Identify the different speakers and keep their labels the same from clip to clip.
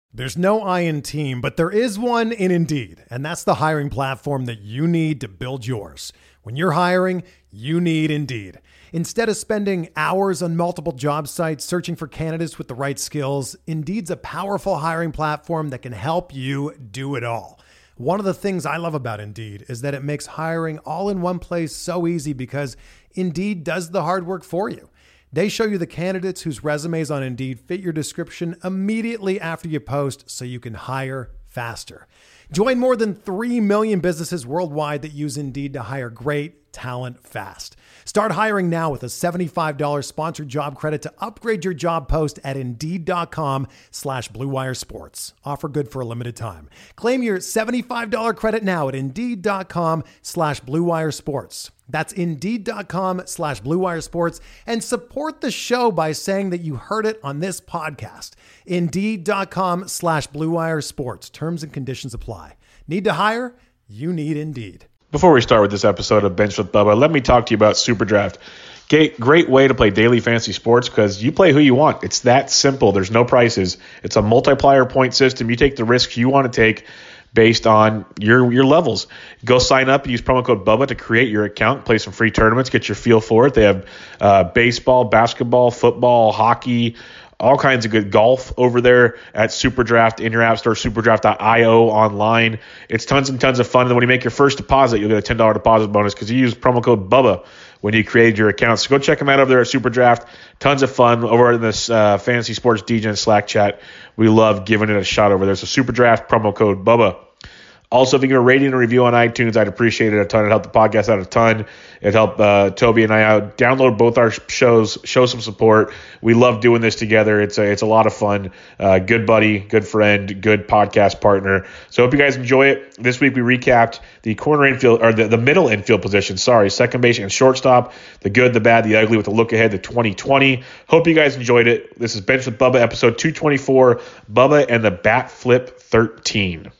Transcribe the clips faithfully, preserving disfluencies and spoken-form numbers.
Speaker 1: There's no I in team, but there is one in Indeed, and that's the hiring platform that you need to build yours. When you're hiring, you need Indeed. Instead of spending hours on multiple job sites searching for candidates with the right skills, Indeed's a powerful hiring platform that can help you do it all. One of the things I love about Indeed is that it makes hiring all in one place so easy because Indeed does the hard work for you. They show you the candidates whose resumes on Indeed fit your description immediately after you post so you can hire faster. Join more than three million businesses worldwide that use Indeed to hire great talent fast. Start hiring now with a seventy-five dollars sponsored job credit to upgrade your job post at Indeed.com slash Blue Wire Sports. Offer good for a limited time. Claim your seventy-five dollars credit now at Indeed.com slash Blue Wire Sports. That's Indeed.com slash Blue Wire Sports, and support the show by saying that you heard it on this podcast. Indeed.com slash Blue Wire Sports. Terms and conditions apply. Need to hire? You need Indeed.
Speaker 2: Before we start with this episode of Bench with Bubba, let me talk to you about SuperDraft. Great, great way to play daily fantasy sports because you play who you want. It's that simple. There's no prices. It's a multiplier point system. You take the risks you want to take based on your your levels. Go sign up, use promo code Bubba to create your account, play some free tournaments, get your feel for it. They have uh, baseball, basketball, football, hockey, all kinds of good golf over there at SuperDraft in your app store, superdraft dot io online. It's tons and tons of fun. And then when you make your first deposit, you'll get a ten dollars deposit bonus because you use promo code Bubba when you created your account. So go check them out over there at SuperDraft. Tons of fun over in this uh, Fantasy Sports D J Slack chat. We love giving it a shot over there. So SuperDraft, promo code Bubba. Also, if you give a rating and a review on iTunes, I'd appreciate it a ton. It helped the podcast out a ton. It helped uh, Toby and I out. Download both our shows. Show some support. We love doing this together. It's a, it's a lot of fun. Uh, good buddy, good friend, good podcast partner. So hope you guys enjoy it. This week we recapped the corner infield, or the, the middle infield position. Sorry, second base and shortstop. The good, the bad, the ugly with a look ahead to twenty twenty. Hope you guys enjoyed it. This is Bench with Bubba, episode two twenty-four. Bubba and the Bat Flip thirteen.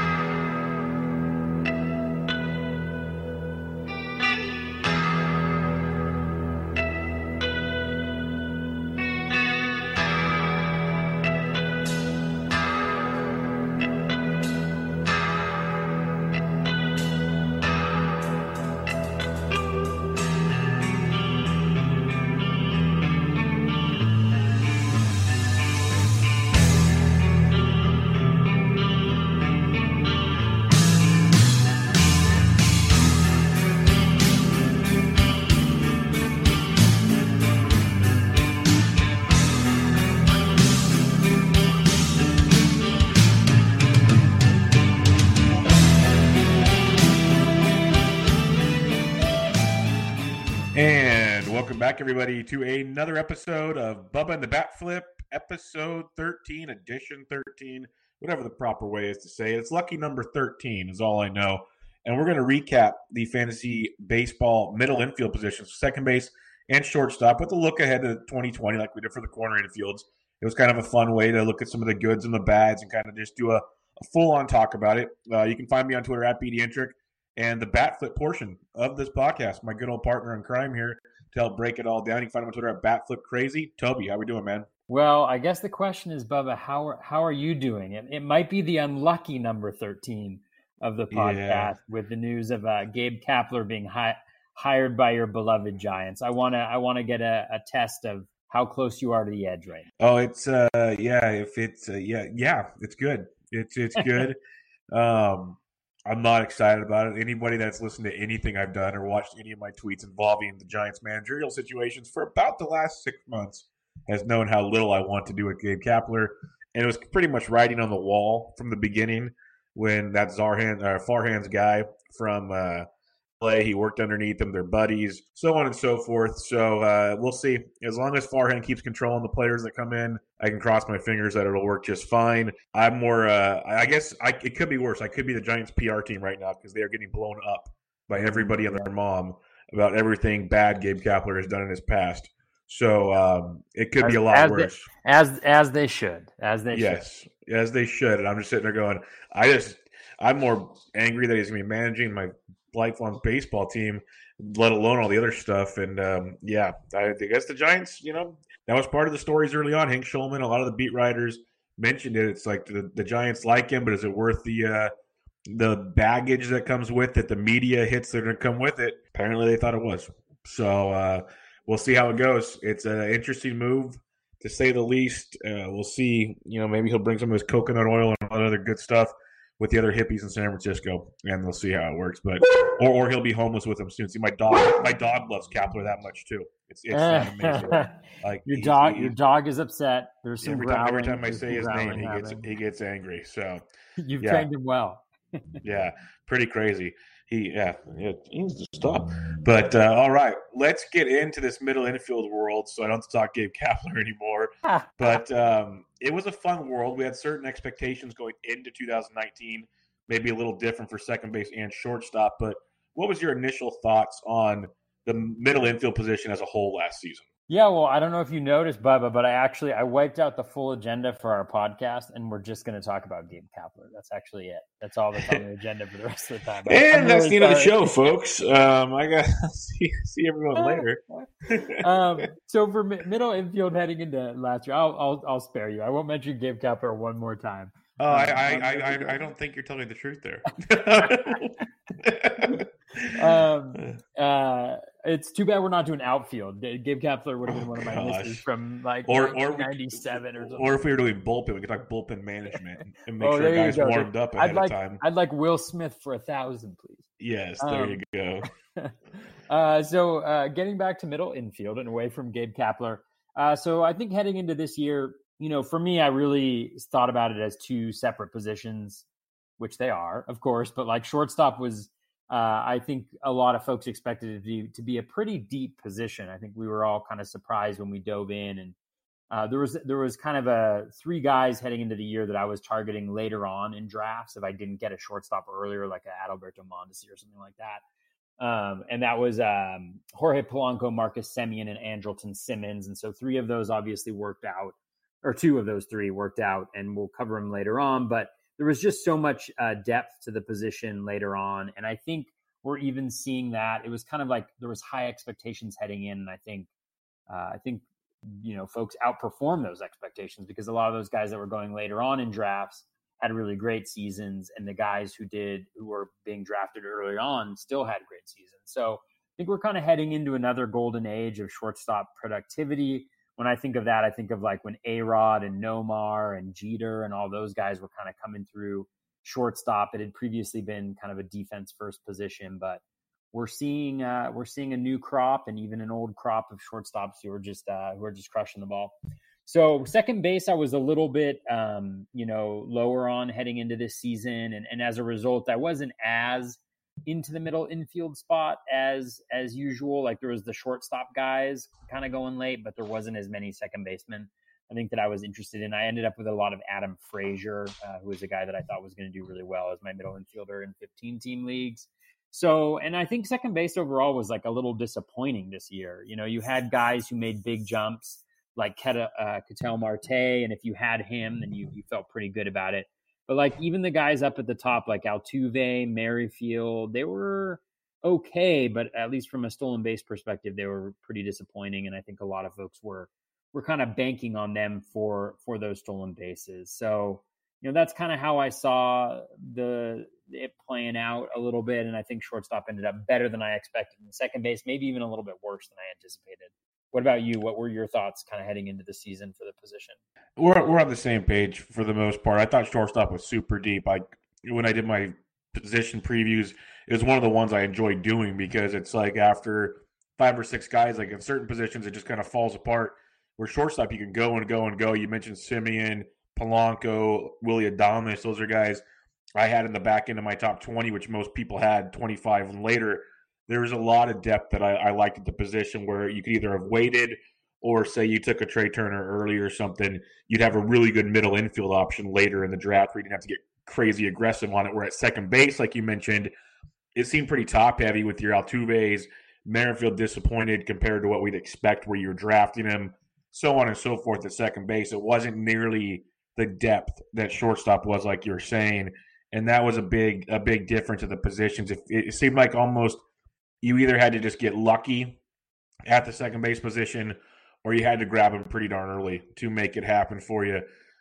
Speaker 2: Back, everybody, to another episode of Bubba and the Bat Flip, episode thirteen, edition thirteen, whatever the proper way is to say it. It's lucky number thirteen is all I know. And we're going to recap the fantasy baseball middle infield positions, second base and shortstop, with a look ahead to twenty twenty like we did for the corner infields. It was kind of a fun way to look at some of the goods and the bads and kind of just do a, a full-on talk about it. Uh, you can find me on Twitter at BDentric, and the Bat Flip portion of this podcast, my good old partner in crime here, to help break it all down. You can find him on Twitter at BatFlipCrazy. Toby, how we doing, man?
Speaker 3: Well, I guess the question is, Bubba, how are, how are you doing? It, it might be the unlucky number thirteen of the podcast yeah. with the news of uh, Gabe Kapler being hi- hired by your beloved Giants. I want to I want to get a, a test of how close you are to the edge right now.
Speaker 2: Oh, it's uh yeah, if it's uh, yeah, yeah, it's good. It's it's good. um I'm not excited about it. Anybody that's listened to anything I've done or watched any of my tweets involving the Giants' managerial situations for about the last six months has known how little I want to do with Gabe Kapler. And it was pretty much writing on the wall from the beginning when that Zarhan, uh, Farhan's guy from uh, L A, he worked underneath them, they're buddies, so on and so forth. So uh, we'll see. As long as Farhan keeps controlling the players that come in, I can cross my fingers that it'll work just fine. I'm more, uh, I guess I, it could be worse. I could be the Giants P R team right now because they are getting blown up by everybody and their mom about everything bad Gabe Kapler has done in his past. So um, it could
Speaker 3: as,
Speaker 2: be a lot
Speaker 3: as
Speaker 2: worse.
Speaker 3: They, as as they should. As they
Speaker 2: yes,
Speaker 3: should.
Speaker 2: Yes, as they should. And I'm just sitting there going, I just, I'm more angry that he's going to be managing my lifelong baseball team, let alone all the other stuff. And um, yeah, I, I guess the Giants, you know, that was part of the stories early on. Hank Schulman, a lot of the beat writers mentioned it. It's like the, the Giants like him, but is it worth the uh, the baggage that comes with it, the media hits that are going to come with it? Apparently they thought it was. So uh, we'll see how it goes. It's an interesting move, to say the least. Uh, we'll see. You know, maybe he'll bring some of his coconut oil and all that other good stuff with the other hippies in San Francisco, and we'll see how it works. But or, or he'll be homeless with them soon. See, my dog, my dog loves Kapler that much too. It's it's that amazing.
Speaker 3: Like your dog, your dog is upset. There's some
Speaker 2: every
Speaker 3: growling.
Speaker 2: time, every time I say his name, he
Speaker 3: happening.
Speaker 2: gets he gets angry. So
Speaker 3: you've
Speaker 2: yeah.
Speaker 3: trained him well.
Speaker 2: Yeah, pretty crazy. He yeah, yeah, he needs to stop. But uh, all right, let's get into this middle infield world. So I don't have to talk Gabe Kapler anymore. But um, it was a fun world. We had certain expectations going into two thousand nineteen, maybe a little different for second base and shortstop. But what was your initial thoughts on the middle infield position as a whole last season?
Speaker 3: Yeah, well, I don't know if you noticed, Bubba, but I actually I wiped out the full agenda for our podcast, and we're just going to talk about Gabe Kapler. That's actually it. That's all that's on the agenda for the rest of the time.
Speaker 2: And I'm that's really the end sorry. of the show, folks. Um, I got to see, see everyone later.
Speaker 3: um, so for mi- middle infield heading into last year, I'll, I'll I'll spare you. I won't mention Gabe Kapler one more time.
Speaker 2: Oh, um, I I, I, I I don't think you're telling the truth there.
Speaker 3: um, uh, it's too bad we're not doing outfield. Gabe Kapler would have been oh, one of my gosh. listeners from like or, nineteen ninety-seven or, or something.
Speaker 2: Or if we were doing bullpen, we could talk bullpen management and make oh, sure guys warmed up ahead
Speaker 3: I'd like,
Speaker 2: of time.
Speaker 3: I'd like Will Smith for a thousand, please.
Speaker 2: Yes, there um, you go.
Speaker 3: uh, so uh, getting back to middle infield and away from Gabe Kapler. Uh, so I think heading into this year, you know, for me, I really thought about it as two separate positions, which they are, of course. But like shortstop was, uh, I think a lot of folks expected it to be, to be a pretty deep position. I think we were all kind of surprised when we dove in, and uh, there was there was kind of a three guys heading into the year that I was targeting later on in drafts if I didn't get a shortstop earlier, like a Adalberto Mondesi or something like that. Um, and that was um, Jorge Polanco, Marcus Semien, and Andrelton Simmons. And so three of those obviously worked out. Or two of those three worked out, and we'll cover them later on. But there was just so much uh, depth to the position later on. And I think we're even seeing that. It was kind of like there was high expectations heading in. And I think, uh, I think, you know, folks outperformed those expectations because a lot of those guys that were going later on in drafts had really great seasons. And the guys who did, who were being drafted early on still had great seasons. So I think we're kind of heading into another golden age of shortstop productivity. When I think of that, I think of like when A-Rod and Nomar and Jeter and all those guys were kind of coming through shortstop. It had previously been kind of a defense first position, but we're seeing uh, we're seeing a new crop and even an old crop of shortstops who are just uh, who are just crushing the ball. So second base, I was a little bit um, you know lower on heading into this season, and and as a result, I wasn't as into the middle infield spot as as usual. Like there was the shortstop guys kind of going late, but there wasn't as many second basemen I think that I was interested in. I ended up with a lot of Adam Frazier, uh, who was a guy that I thought was going to do really well as my middle infielder in fifteen team leagues. So, and I think second base overall was like a little disappointing this year. You know, you had guys who made big jumps like Keta, uh, Ketel Marte, and if you had him, then you you felt pretty good about it. But like even the guys up at the top, like Altuve, Merrifield, they were okay, but at least from a stolen base perspective, they were pretty disappointing. And I think a lot of folks were were kind of banking on them for for those stolen bases. So, you know, that's kind of how I saw the it playing out a little bit. And I think shortstop ended up better than I expected. And second base, maybe even a little bit worse than I anticipated. What about you? What were your thoughts kind of heading into the season for the position?
Speaker 2: We're we're on the same page for the most part. I thought shortstop was super deep. I when I did my position previews, it was one of the ones I enjoyed doing because it's like after five or six guys, like in certain positions, it just kind of falls apart. Where shortstop, you can go and go and go. You mentioned Semien, Polanco, Willy Adames. Those are guys I had in the back end of my top twenty, which most people had twenty-five and later. There was a lot of depth that I, I liked at the position where you could either have waited or say you took a Trey Turner early or something. You'd have a really good middle infield option later in the draft where you didn't have to get crazy aggressive on it. Where at second base, like you mentioned, it seemed pretty top heavy with your Altuve's. Merrifield disappointed compared to what we'd expect where you're drafting him, so on and so forth at second base. It wasn't nearly the depth that shortstop was, like you were saying. And that was a big a big difference of the positions. It, it seemed like almost you either had to just get lucky at the second base position or you had to grab him pretty darn early to make it happen for you.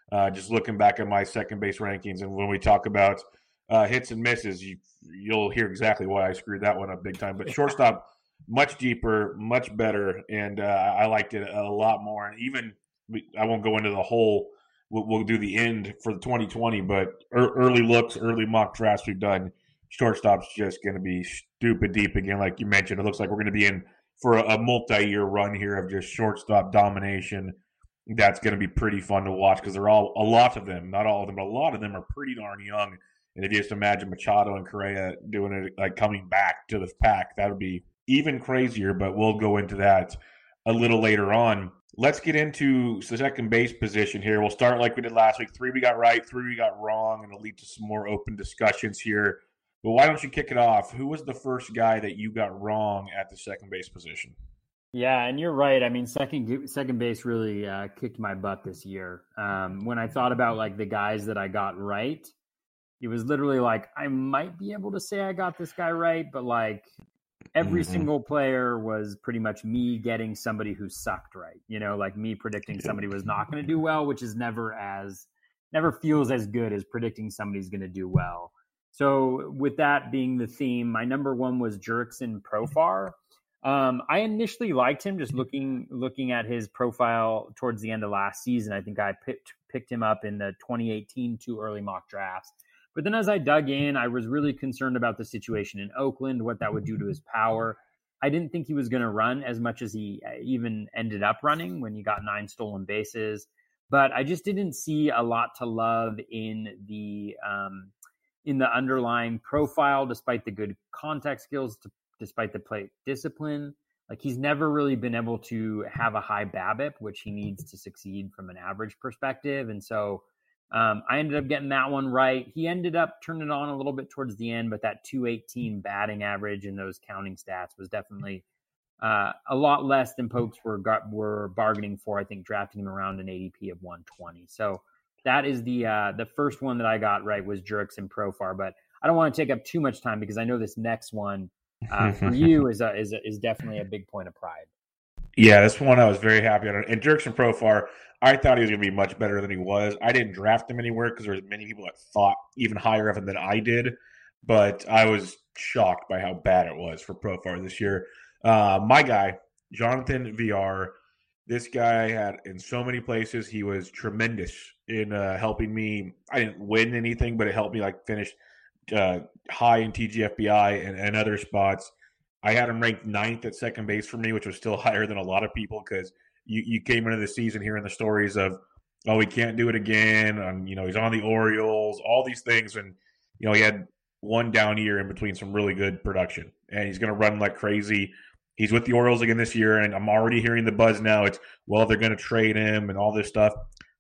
Speaker 2: Uh, just looking back at my second base rankings, and when we talk about uh, hits and misses, you, you'll hear exactly why I screwed that one up big time. But shortstop, much deeper, much better, and uh, I liked it a lot more. And even I won't go into the whole. We'll, we'll do the end for the twenty twenty, but early looks, early mock drafts we've done. Shortstop's just going to be stupid deep again, like you mentioned. It looks like we're going to be in for a, a multi-year run here of just shortstop domination. That's going to be pretty fun to watch because they're all a lot of them, not all of them, but a lot of them are pretty darn young. And if you just imagine Machado and Correa doing it, like coming back to the pack, that would be even crazier. But we'll go into that a little later on. Let's get into the second base position here. We'll start like we did last week. Three we got right, three we got wrong, and it'll lead to some more open discussions here. But why don't you kick it off? Who was the first guy that you got wrong at the second base position?
Speaker 3: Yeah, and you're right. I mean, second second base really uh, kicked my butt this year. Um, when I thought about like the guys that I got right, it was literally like I might be able to say I got this guy right, but like every mm-hmm. single player was pretty much me getting somebody who sucked right. You know, like me predicting somebody was not going to do well, which is never as never feels as good as predicting somebody's going to do well. So with that being the theme, my number one was Jurickson Profar. Um, I initially liked him just looking looking at his profile towards the end of last season. I think I picked picked him up in the twenty eighteen two early mock drafts. But then as I dug in, I was really concerned about the situation in Oakland, what that would do to his power. I didn't think he was going to run as much as he even ended up running when he got nine stolen bases. But I just didn't see a lot to love in the um, in the underlying profile, despite the good contact skills, to, despite the plate discipline. Like he's never really been able to have a high BABIP, which he needs to succeed from an average perspective. And so um, I ended up getting that one right. He ended up turning it on a little bit towards the end, but that two eighteen batting average and those counting stats was definitely uh, a lot less than Pokes were got, were bargaining for. I think drafting him around an A D P of one twenty. So that is the uh, the first one that I got right was Jurickson Profar. But I don't want to take up too much time because I know this next one uh, for you is a, is a, is definitely a big point of pride.
Speaker 2: Yeah, this one I was very happy on. And Jurickson Profar, I thought he was going to be much better than he was. I didn't draft him anywhere because there was many people that thought even higher of him than I did. But I was shocked by how bad it was for Profar this year. Uh, my guy, Jonathan Villar, this guy had in so many places, he was tremendous in uh, helping me. I didn't win anything, but it helped me like finish uh, high in T G F B I and, and other spots. I had him ranked ninth at second base for me, which was still higher than a lot of people because you, you came into the season hearing the stories of, oh, he can't do it again. And, you know, he's on the Orioles, all these things. And, you know, he had one down year in between some really good production. And he's going to run like crazy. He's with the Orioles again this year, and I'm already hearing the buzz now. It's, well, they're going to trade him and all this stuff.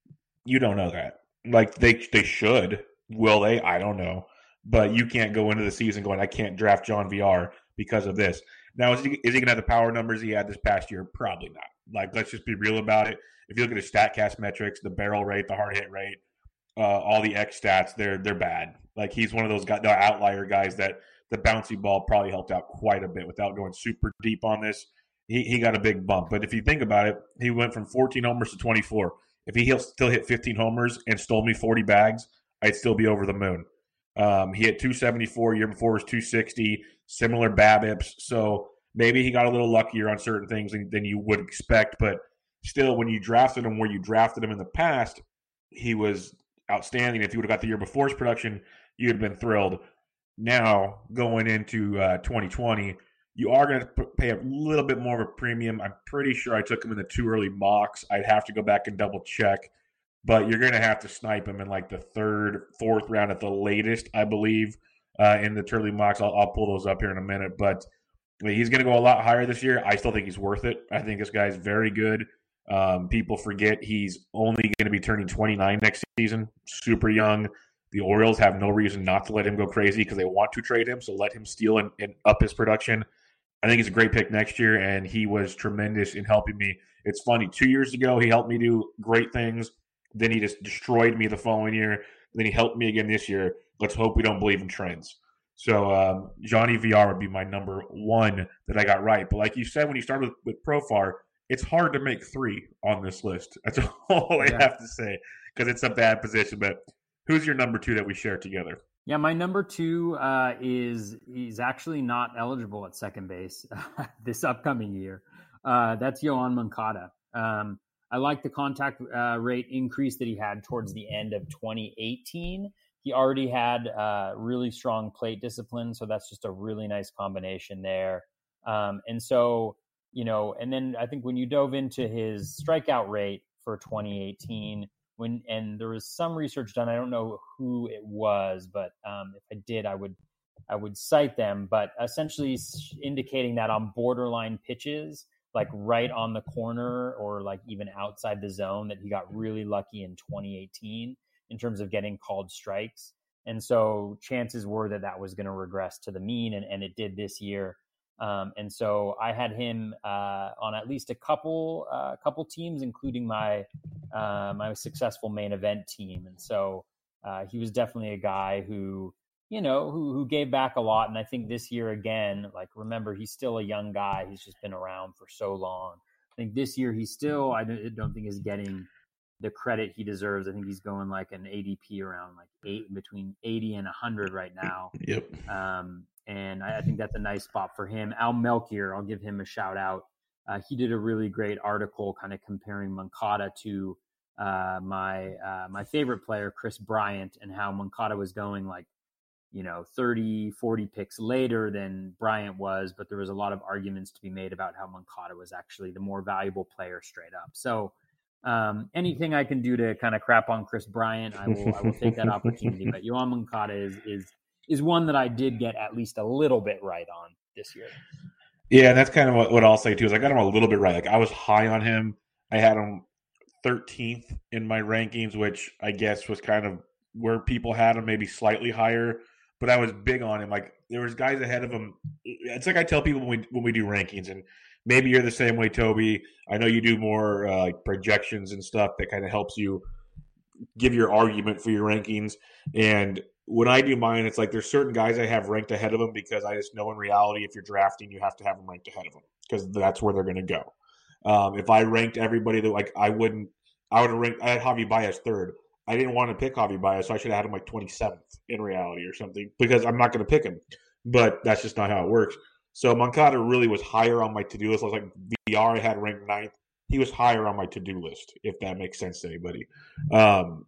Speaker 2: You don't know that. Like, they they should. Will they? I don't know. But you can't go into the season going, I can't draft John Villar because of this. Now, is he, is he going to have the power numbers he had this past year? Probably not. Like, let's just be real about it. If you look at his StatCast metrics, the barrel rate, the hard hit rate, uh, all the X stats, they're they're bad. Like, he's one of those guys, the outlier guys that the bouncy ball probably helped out quite a bit without going super deep on this. He he got a big bump. But if you think about it, he went from fourteen homers to twenty-four. If he still hit fifteen homers and stole me forty bags, I'd still be over the moon. Um, he hit two seventy-four. Year before was two sixty. Similar BABIPs. So maybe he got a little luckier on certain things than, than you would expect. But still, when you drafted him where you drafted him in the past, he was outstanding. If you would have got the year before's production, you'd have been thrilled. Now, going into uh, twenty twenty, you are going to pay a little bit more of a premium. I'm pretty sure I took him in the two early mocks. I'd have to go back and double check. But you're going to have to snipe him in like the third, fourth round at the latest, I believe, uh, in the early mocks. I'll, I'll pull those up here in a minute. But I mean, he's going to go a lot higher this year. I still think he's worth it. I think this guy's very good. Um, people forget he's only going to be turning twenty-nine next season. Super young. The Orioles have no reason not to let him go crazy because they want to trade him. So let him steal and, and up his production. I think he's a great pick next year, and he was tremendous in helping me. It's funny. Two years ago, he helped me do great things. Then he just destroyed me the following year. Then he helped me again this year. Let's hope we don't believe in trends. So um, Johnny Villar would be my number one that I got right. But like you said, when you started with, with Profar, it's hard to make three on this list. That's all I
Speaker 3: yeah.
Speaker 2: have to say. because it's a bad position. But who's your number two that we share together?
Speaker 3: Yeah, my number two uh, is he's actually not eligible at second base this upcoming year. Uh, that's Yoan Moncada. Um, I like the contact uh, rate increase that he had towards the end of twenty eighteen. He already had uh, really strong plate discipline, so that's just a really nice combination there. Um, and so, you know, and then I think when you dove into his strikeout rate for twenty eighteen, when and there was some research done, I don't know who it was, but um, if I did, I would I would cite them, but essentially indicating that on borderline pitches, like right on the corner or like even outside the zone, that he got really lucky in twenty eighteen in terms of getting called strikes. And so chances were that that was going to regress to the mean, and, and it did this year. Um, and so I had him uh, on at least a couple uh, couple teams, including my uh, my successful main event team. And so uh, he was definitely a guy who, you know, who who gave back a lot. And I think this year again, like, remember, he's still a young guy. He's just been around for so long. I think this year he's still, I don't think is getting the credit he deserves. I think he's going like an A D P around like eight, between eighty and one hundred right now.
Speaker 2: Yep.
Speaker 3: Um, and I, I think that's a nice spot for him. Al Melchior, I'll give him a shout out. Uh, he did a really great article kind of comparing Moncada to uh, my uh, my favorite player, Chris Bryant, and how Moncada was going like, you know, thirty, forty picks later than Bryant was, but there was a lot of arguments to be made about how Moncada was actually the more valuable player straight up. So um, anything I can do to kind of crap on Chris Bryant, I will I will take that opportunity. But Yoan Moncada is is is one that I did get at least a little bit right on this year.
Speaker 2: Yeah, that's kind of what, what I'll say too, is I got him a little bit right. Like, I was high on him. I had him thirteenth in my rankings, which I guess was kind of where people had him, maybe slightly higher. But I was big on him. Like, there was guys ahead of him. It's like I tell people when we when we do rankings, and maybe you're the same way, Toby. I know you do more uh, like projections and stuff that kind of helps you give your argument for your rankings. And when I do mine, it's like there's certain guys I have ranked ahead of them because I just know in reality, if you're drafting, you have to have them ranked ahead of them because that's where they're going to go. Um, if I ranked everybody that, like, I wouldn't, I would have ranked, I had Javi Baez third. I didn't want to pick Javi Baez, so I should have had him like twenty-seventh in reality or something because I'm not going to pick him. But that's just not how it works. So Moncada really was higher on my to-do list. I was like, V R I had ranked ninth. He was higher on my to-do list, if that makes sense to anybody. Um,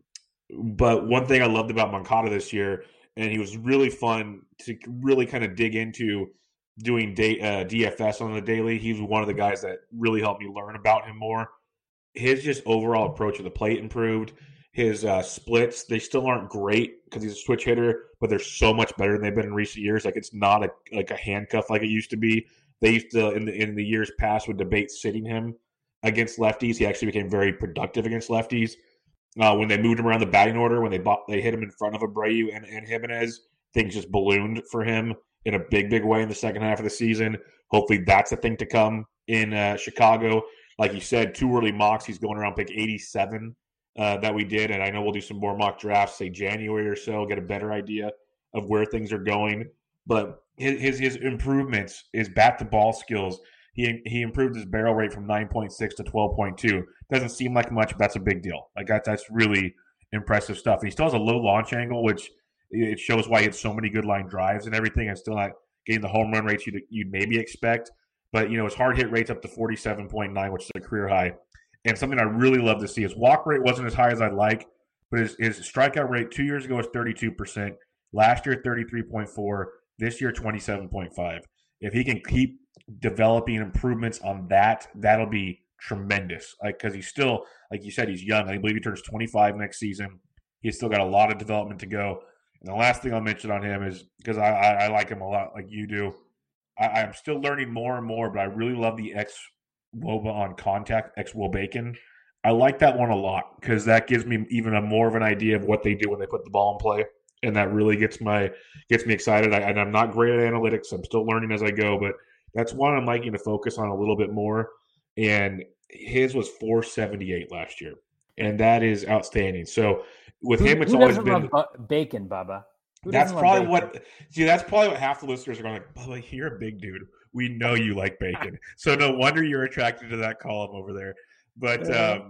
Speaker 2: but one thing I loved about Moncada this year, and he was really fun to really kind of dig into doing day, uh, D F S on the daily. He was one of the guys that really helped me learn about him more. His just overall approach to the plate improved. His uh, splits, they still aren't great because he's a switch hitter, but they're so much better than they've been in recent years. Like, it's not a like a handcuff like it used to be. They used to, in the in the years past, would debate sitting him against lefties. He actually became very productive against lefties. Uh, when they moved him around the batting order, when they bought, they hit him in front of Abreu and, and Jimenez, things just ballooned for him in a big, big way in the second half of the season. Hopefully that's a thing to come in uh, Chicago. Like you said, two early mocks. He's going around pick eighty-seven uh, that we did, and I know we'll do some more mock drafts, say January or so, get a better idea of where things are going. But his his, his improvements, his bat-to-ball skills, He he improved his barrel rate from nine point six to twelve point two. Doesn't seem like much, but that's a big deal. Like that, that's really impressive stuff. And he still has a low launch angle, which it shows why he had so many good line drives and everything, and still not getting the home run rates you'd, you'd maybe expect. But, you know, his hard hit rate's up to forty-seven point nine, which is a career high. And something I really love to see, his walk rate wasn't as high as I'd like, but his, his strikeout rate two years ago was thirty-two percent. Last year, thirty-three point four. This year, twenty-seven point five. If he can keep developing improvements on that, that'll be tremendous. Like, because he's still, like you said, he's young. I believe he turns twenty-five next season. He's still got a lot of development to go. And the last thing I'll mention on him is, because I, I, I like him a lot, like you do, I, I'm still learning more and more, but I really love the ex-Woba on contact, ex-Wobacon. I like that one a lot because that gives me even a more of an idea of what they do when they put the ball in play. And that really gets my gets me excited. I, and I'm not great at analytics. I'm still learning as I go, but that's one I'm liking to focus on a little bit more. And his was four seventy-eight last year, and that is outstanding. So with
Speaker 3: who,
Speaker 2: him, it's
Speaker 3: who
Speaker 2: always
Speaker 3: doesn't
Speaker 2: been
Speaker 3: love bacon, Bubba. Who
Speaker 2: that's probably
Speaker 3: bacon?
Speaker 2: what. See, that's probably what half the listeners are going like. Bubba, you're a big dude. We know you like bacon, so no wonder you're attracted to that column over there. But um,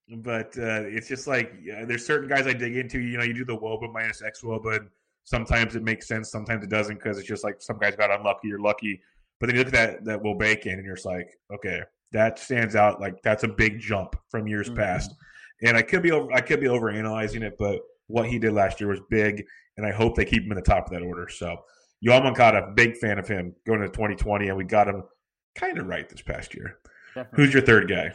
Speaker 2: but uh, it's just like yeah, there's certain guys I dig into. You know, you do the Woba minus X Woba, and sometimes it makes sense, sometimes it doesn't because it's just like some guys got unlucky or lucky. But then you look at that that Wobakin, and you're just like, okay, that stands out. Like that's a big jump from years mm-hmm. past. And I could be over, I could be overanalyzing it, but what he did last year was big, and I hope they keep him in the top of that order. So, Yoan Moncada, big fan of him going into twenty twenty, and we got him kind of right this past year. Definitely. Who's your third guy?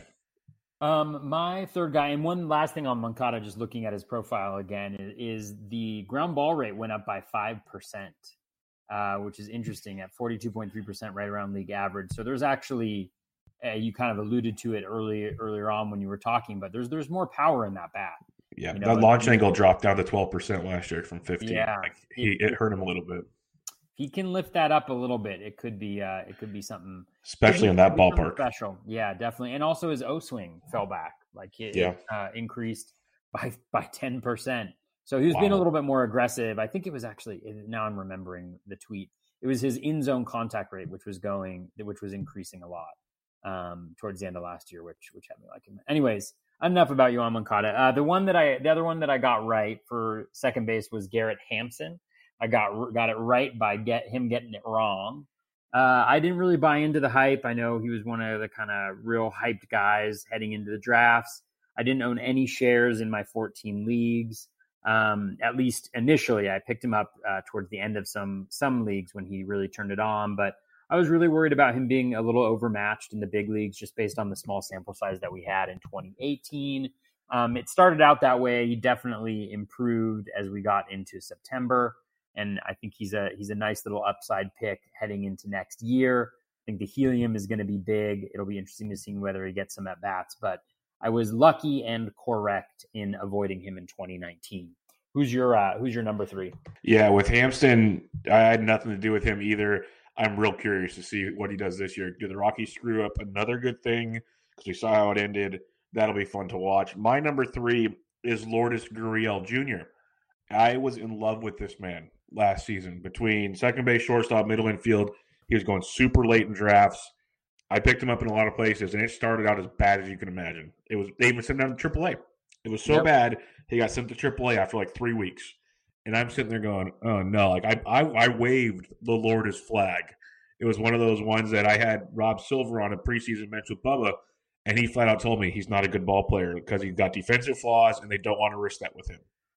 Speaker 3: Um, my third guy, and one last thing on Moncada, just looking at his profile again, is, is the ground ball rate went up by five percent, uh, which is interesting at forty-two point three percent, right around league average. So there's actually, uh, you kind of alluded to it early, earlier on when you were talking, but there's there's more power in that bat.
Speaker 2: Yeah,
Speaker 3: you
Speaker 2: know, that launch angle dropped down to twelve percent last year from fifteen.
Speaker 3: Yeah,
Speaker 2: like he, it, it hurt him a little bit.
Speaker 3: If he can lift that up a little bit, it could be uh, it could be something,
Speaker 2: especially in that ballpark.
Speaker 3: Special, yeah, definitely. And also his O swing fell back, like it,
Speaker 2: yeah.
Speaker 3: it uh, increased by by ten percent. So he was wow. being a little bit more aggressive. I think it was actually, now I'm remembering the tweet. It was his in zone contact rate, which was going, which was increasing a lot um, towards the end of last year, which which had me like him. Anyways. Enough about Yoan Moncada. Uh, the one that I, the other one that I got right for second base was Garrett Hampson. I got got it right by get him getting it wrong. Uh, I didn't really buy into the hype. I know he was one of the kind of real hyped guys heading into the drafts. I didn't own any shares in my fourteen leagues. Um, at least initially, I picked him up uh, towards the end of some some leagues when he really turned it on, but I was really worried about him being a little overmatched in the big leagues just based on the small sample size that we had in twenty eighteen. Um, it started out that way. He definitely improved as we got into September. And I think he's a he's a nice little upside pick heading into next year. I think the helium is going to be big. It'll be interesting to see whether he gets some at-bats. But I was lucky and correct in avoiding him in twenty nineteen. Who's your uh, who's your number three?
Speaker 2: Yeah, with Hampson, I had nothing to do with him either. I'm real curious to see what he does this year. Do the Rockies screw up another good thing? Because we saw how it ended. That'll be fun to watch. My number three is Lourdes Gurriel Junior I was in love with this man last season. Between second base, shortstop, middle infield, he was going super late in drafts. I picked him up in a lot of places, and it started out as bad as you can imagine. It was they even sent him down to triple A. It was so yep. bad, he got sent to triple A after like three weeks. And I'm sitting there going, oh, no. Like, I, I I waved the Lourdes flag. It was one of those ones that I had Rob Silver on a preseason bench with Bubba, and he flat out told me he's not a good ball player because he's got defensive flaws, and they don't want to risk that with him.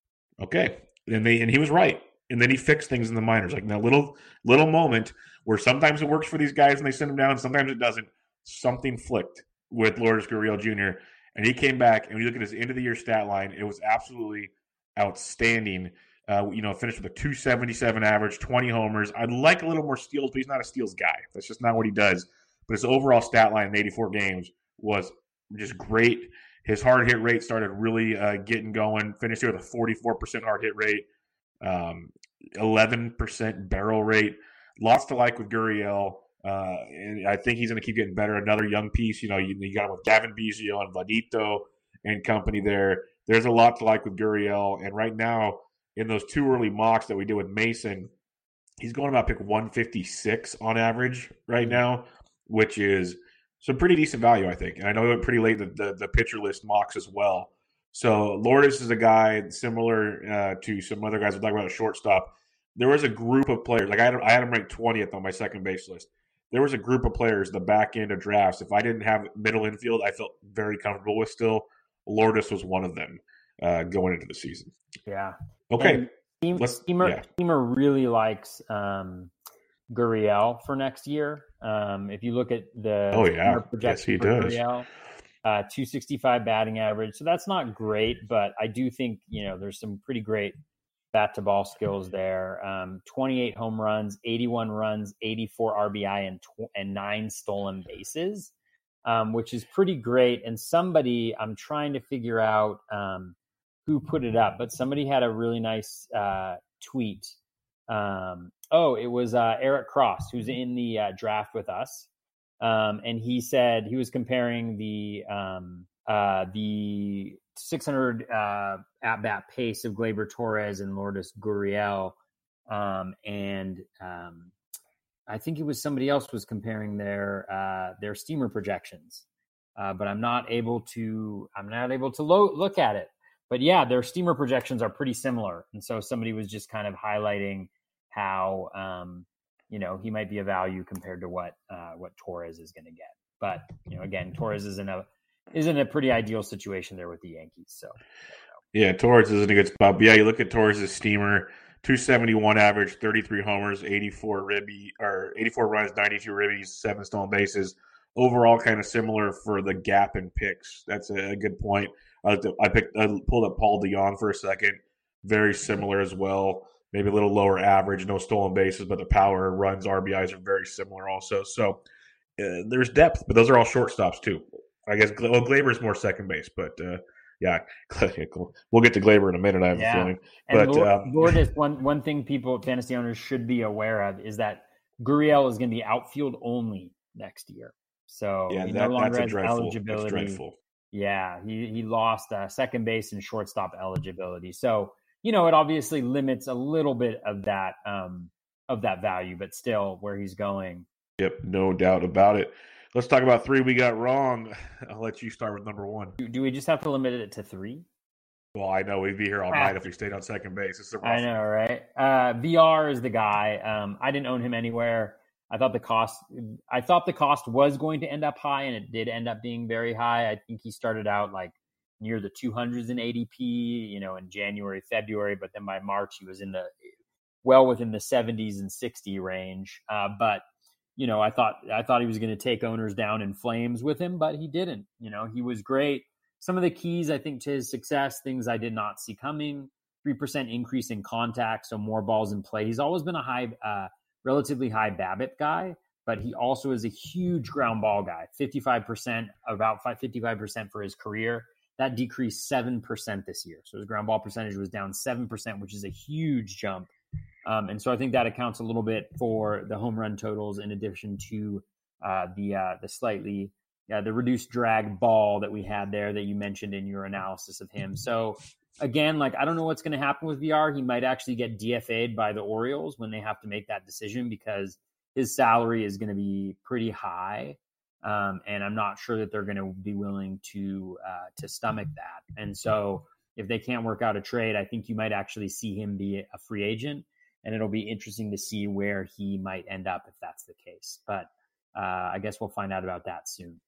Speaker 2: Okay. And they and he was right. And then he fixed things in the minors. Like, that little, little moment where sometimes it works for these guys and they send them down, sometimes it doesn't. Something flicked with Lourdes Gurriel Junior, and he came back, and when you look at his end-of-the-year stat line, it was absolutely outstanding. Uh, you know, finished with a two seventy-seven average, twenty homers. I'd like a little more steals, but he's not a steals guy. That's just not what he does. But his overall stat line in eighty-four games was just great. His hard hit rate started really uh, getting going. Finished here with a forty-four percent hard hit rate, um, eleven percent barrel rate. Lots to like with Gurriel. Uh, and I think he's going to keep getting better. Another young piece. You know, you, you got him with Gavin Biggio and Vladito and company there. There's a lot to like with Gurriel. And right now, in those two early mocks that we did with Mason, he's going about pick one fifty-six on average right now, which is some pretty decent value, I think. And I know he went pretty late in the, the, the pitcher list mocks as well. So Lourdes is a guy similar uh, to some other guys we're talking about a shortstop. There was a group of players. Like I had, I had him ranked twentieth on my second base list. There was a group of players the back end of drafts. If I didn't have middle infield, I felt very comfortable with still. Lourdes was one of them uh, going into the season.
Speaker 3: Yeah.
Speaker 2: Okay.
Speaker 3: Team, Steamer, yeah. Steamer really likes um, Gurriel for next year. Um, if you look at the
Speaker 2: oh yeah,
Speaker 3: projection
Speaker 2: yes, he
Speaker 3: for
Speaker 2: does.
Speaker 3: Gurriel, uh, two sixty-five batting average. So that's not great, but I do think you know there's some pretty great bat to ball skills there. Um, twenty-eight home runs, eighty-one runs, eighty-four R B I, and tw- and nine stolen bases, um, which is pretty great. And somebody I'm trying to figure out. Um, who put it up, but somebody had a really nice uh, tweet. Um, oh, it was uh, Eric Cross, who's in the uh, draft with us. Um, and he said he was comparing the um, uh, the six hundred uh, at-bat pace of Gleyber Torres and Lourdes Gurriel. Um, and um, I think it was somebody else was comparing their uh, their steamer projections. uh, but I'm not able to. I'm not able to lo- look at it. But yeah, their steamer projections are pretty similar, and so somebody was just kind of highlighting how um, you know he might be a value compared to what uh, what Torres is going to get. But you know, again, Torres is in a is in a pretty ideal situation there with the Yankees. So
Speaker 2: yeah, Torres is in a good spot. But yeah, you look at Torres' steamer, two seventy-one average, thirty-three homers, eighty-four ribby or eighty-four runs, ninety-two ribbies, seven stolen bases. Overall, kind of similar for the gap in picks. That's a, a good point. I, I picked, I pulled up Paul DeJong for a second. Very similar as well. Maybe a little lower average, no stolen bases, but the power, runs, R B Is are very similar also. So uh, there's depth, but those are all shortstops too. I guess well, Gleyber is more second base, but uh, yeah, we'll get to Gleyber in a minute. I have
Speaker 3: yeah.
Speaker 2: a feeling.
Speaker 3: And
Speaker 2: But um,
Speaker 3: Lourdes, one one thing people fantasy owners should be aware of is that Gurriel is going to be outfield only next year. So
Speaker 2: yeah,
Speaker 3: he
Speaker 2: that,
Speaker 3: no longer
Speaker 2: that's a
Speaker 3: has
Speaker 2: dreadful.
Speaker 3: eligibility.
Speaker 2: That's dreadful.
Speaker 3: Yeah, he he lost uh, second base and shortstop eligibility. So you know it obviously limits a little bit of that um, of that value, but still where he's going.
Speaker 2: Yep, no doubt about it. Let's talk about three we got wrong. I'll let you start with number one.
Speaker 3: Do, do we just have to limit it to three?
Speaker 2: Well, I know we'd be here all night if we stayed on second base. It's a rough
Speaker 3: I know, right? Uh, V R is the guy. Um, I didn't own him anywhere. I thought the cost. I thought the cost was going to end up high, and it did end up being very high. I think he started out like near the two hundreds in A D P, you know, in January, February, but then by March he was in the well within the seventies and sixty range. Uh, but you know, I thought I thought he was going to take owners down in flames with him, but he didn't. You know, he was great. Some of the keys, I think, to his success, things I did not see coming: three percent increase in contact, so more balls in play. He's always been a high, uh, relatively high BABIP guy, but he also is a huge ground ball guy. fifty-five percent, about fifty-five percent for his career. That decreased seven percent this year. So his ground ball percentage was down seven percent, which is a huge jump. Um, and so I think that accounts a little bit for the home run totals, in addition to uh, the uh, the slightly uh, the reduced drag ball that we had there that you mentioned in your analysis of him. So again, like I don't know what's going to happen with V R. He might actually get D F A'd by the Orioles when they have to make that decision, because his salary is going to be pretty high, um, and I'm not sure that they're going to be willing to uh, to stomach that. And so if they can't work out a trade, I think you might actually see him be a free agent. And it'll be interesting to see where he might end up if that's the case. But uh, I guess we'll find out about that soon.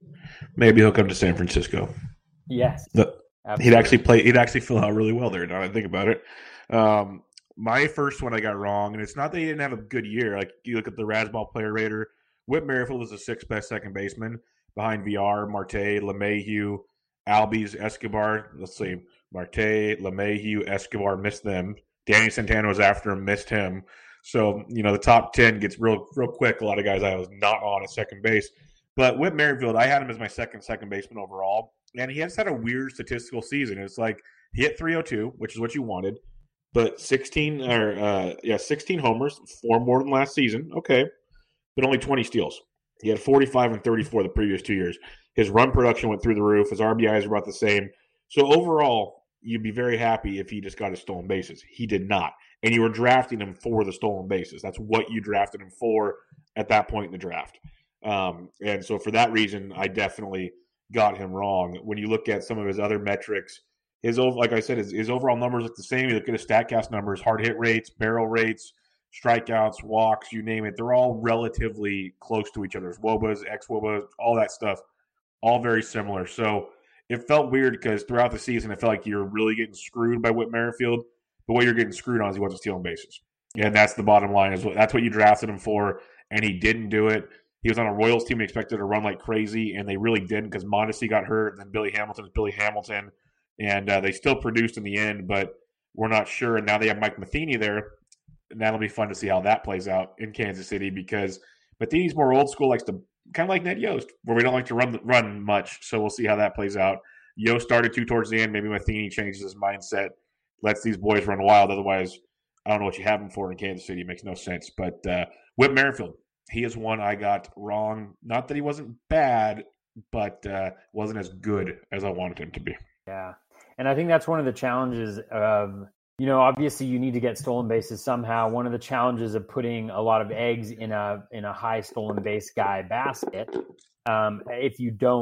Speaker 2: Maybe he'll come to San Francisco.
Speaker 3: Yes,
Speaker 2: the, he'd actually play. He'd actually fill out really well there. Now I think about it. Um, my first one I got wrong, and it's not that he didn't have a good year. Like you look at the Razzball player rater, Whit Merrifield was the sixth best second baseman behind V R, Marte, LeMahieu, Albies, Escobar. Let's see, Marte, LeMahieu, Escobar, missed them. Danny Santana was after him, missed him. So, you know, the top ten gets real real quick. A lot of guys I was not on at second base. But Whit Merrifield, I had him as my second second baseman overall. And he has had a weird statistical season. It's like he hit three oh two, which is what you wanted. But sixteen or uh, yeah, sixteen homers, four more than last season. Okay. But only twenty steals. He had forty-five and thirty-four the previous two years. His run production went through the roof. His R B Is are about the same. So overall, you'd be very happy if he just got his stolen bases. He did not. And you were drafting him for the stolen bases. That's what you drafted him for at that point in the draft. Um, and so for that reason, I definitely got him wrong. When you look at some of his other metrics, his like I said, his, his overall numbers look the same. You look at his StatCast numbers, hard hit rates, barrel rates, strikeouts, walks, you name it. They're all relatively close to each other. W O B As, ex-W O B As, all that stuff, all very similar. So it felt weird because throughout the season, it felt like you were really getting screwed by Whit Merrifield. But what you're getting screwed on is he wasn't stealing bases. And that's the bottom line. Is what, that's what you drafted him for, and he didn't do it. He was on a Royals team and expected to run like crazy, and they really didn't because Mondesi got hurt, and then Billy Hamilton is Billy Hamilton. And uh, they still produced in the end, but we're not sure. And now they have Mike Matheny there, and that'll be fun to see how that plays out in Kansas City because Matheny's more old school, likes to kind of like Ned Yost, where we don't like to run run much. So we'll see how that plays out. Yost started to towards the end. Maybe Matheny changes his mindset, lets these boys run wild. Otherwise, I don't know what you have him for in Kansas City. It makes no sense. But uh, Whit Merrifield, he is one I got wrong. Not that he wasn't bad, but uh, wasn't as good as I wanted him to be.
Speaker 3: Yeah. And I think that's one of the challenges of, you know, obviously you need to get stolen bases somehow. One of the challenges of putting a lot of eggs in a in a high stolen base guy basket, um, if you don't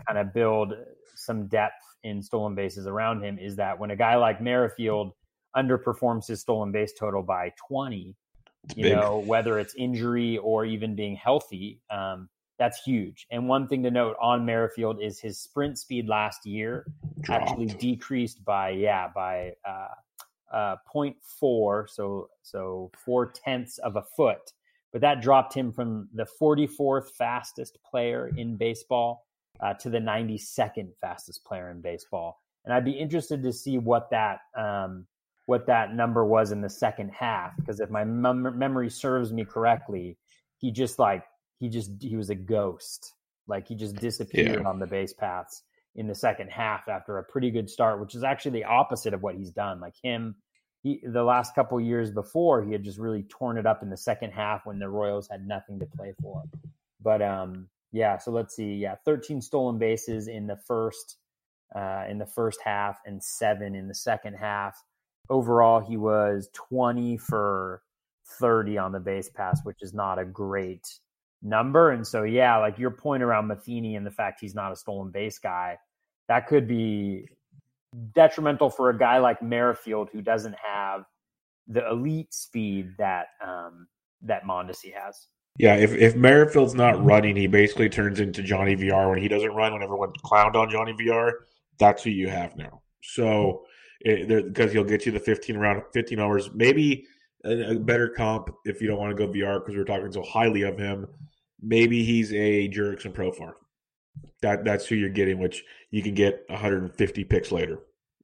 Speaker 3: kind of build some depth in stolen bases around him is that when a guy like Merrifield underperforms his stolen base total by twenty, it's you big. know, whether it's injury or even being healthy, um, that's huge. And one thing to note on Merrifield is his sprint speed last year Dropped. actually decreased by, yeah, by uh, uh, zero point four, so so four tenths of a foot. But that dropped him from the forty-fourth fastest player in baseball uh, to the ninety-second fastest player in baseball. And I'd be interested to see what that um, what that number was in the second half, because if my mem- memory serves me correctly, he just like he just he was a ghost. Like he just disappeared yeah. on the base paths in the second half after a pretty good start, which is actually the opposite of what he's done. Like him, he the last couple of years before, he had just really torn it up in the second half when the Royals had nothing to play for. But um, yeah, so let's see. Yeah, thirteen stolen bases in the first uh, in the first half and seven in the second half. Overall, he was twenty for thirty on the base pass, which is not a great number. And so, yeah, like your point around Matheny and the fact he's not a stolen base guy, that could be detrimental for a guy like Merrifield, who doesn't have the elite speed that um, that Mondesi has.
Speaker 2: Yeah, if if Merrifield's not running, he basically turns into Johnny V R when he doesn't run. When everyone clowned on Johnny V R, that's who you have now. So because he'll get you the fifteen round, fifteen hours, maybe a, a better comp if you don't want to go V R because we're talking so highly of him. Maybe he's a Jurickson Profar. That that's who you're getting, which you can get one hundred fifty picks later.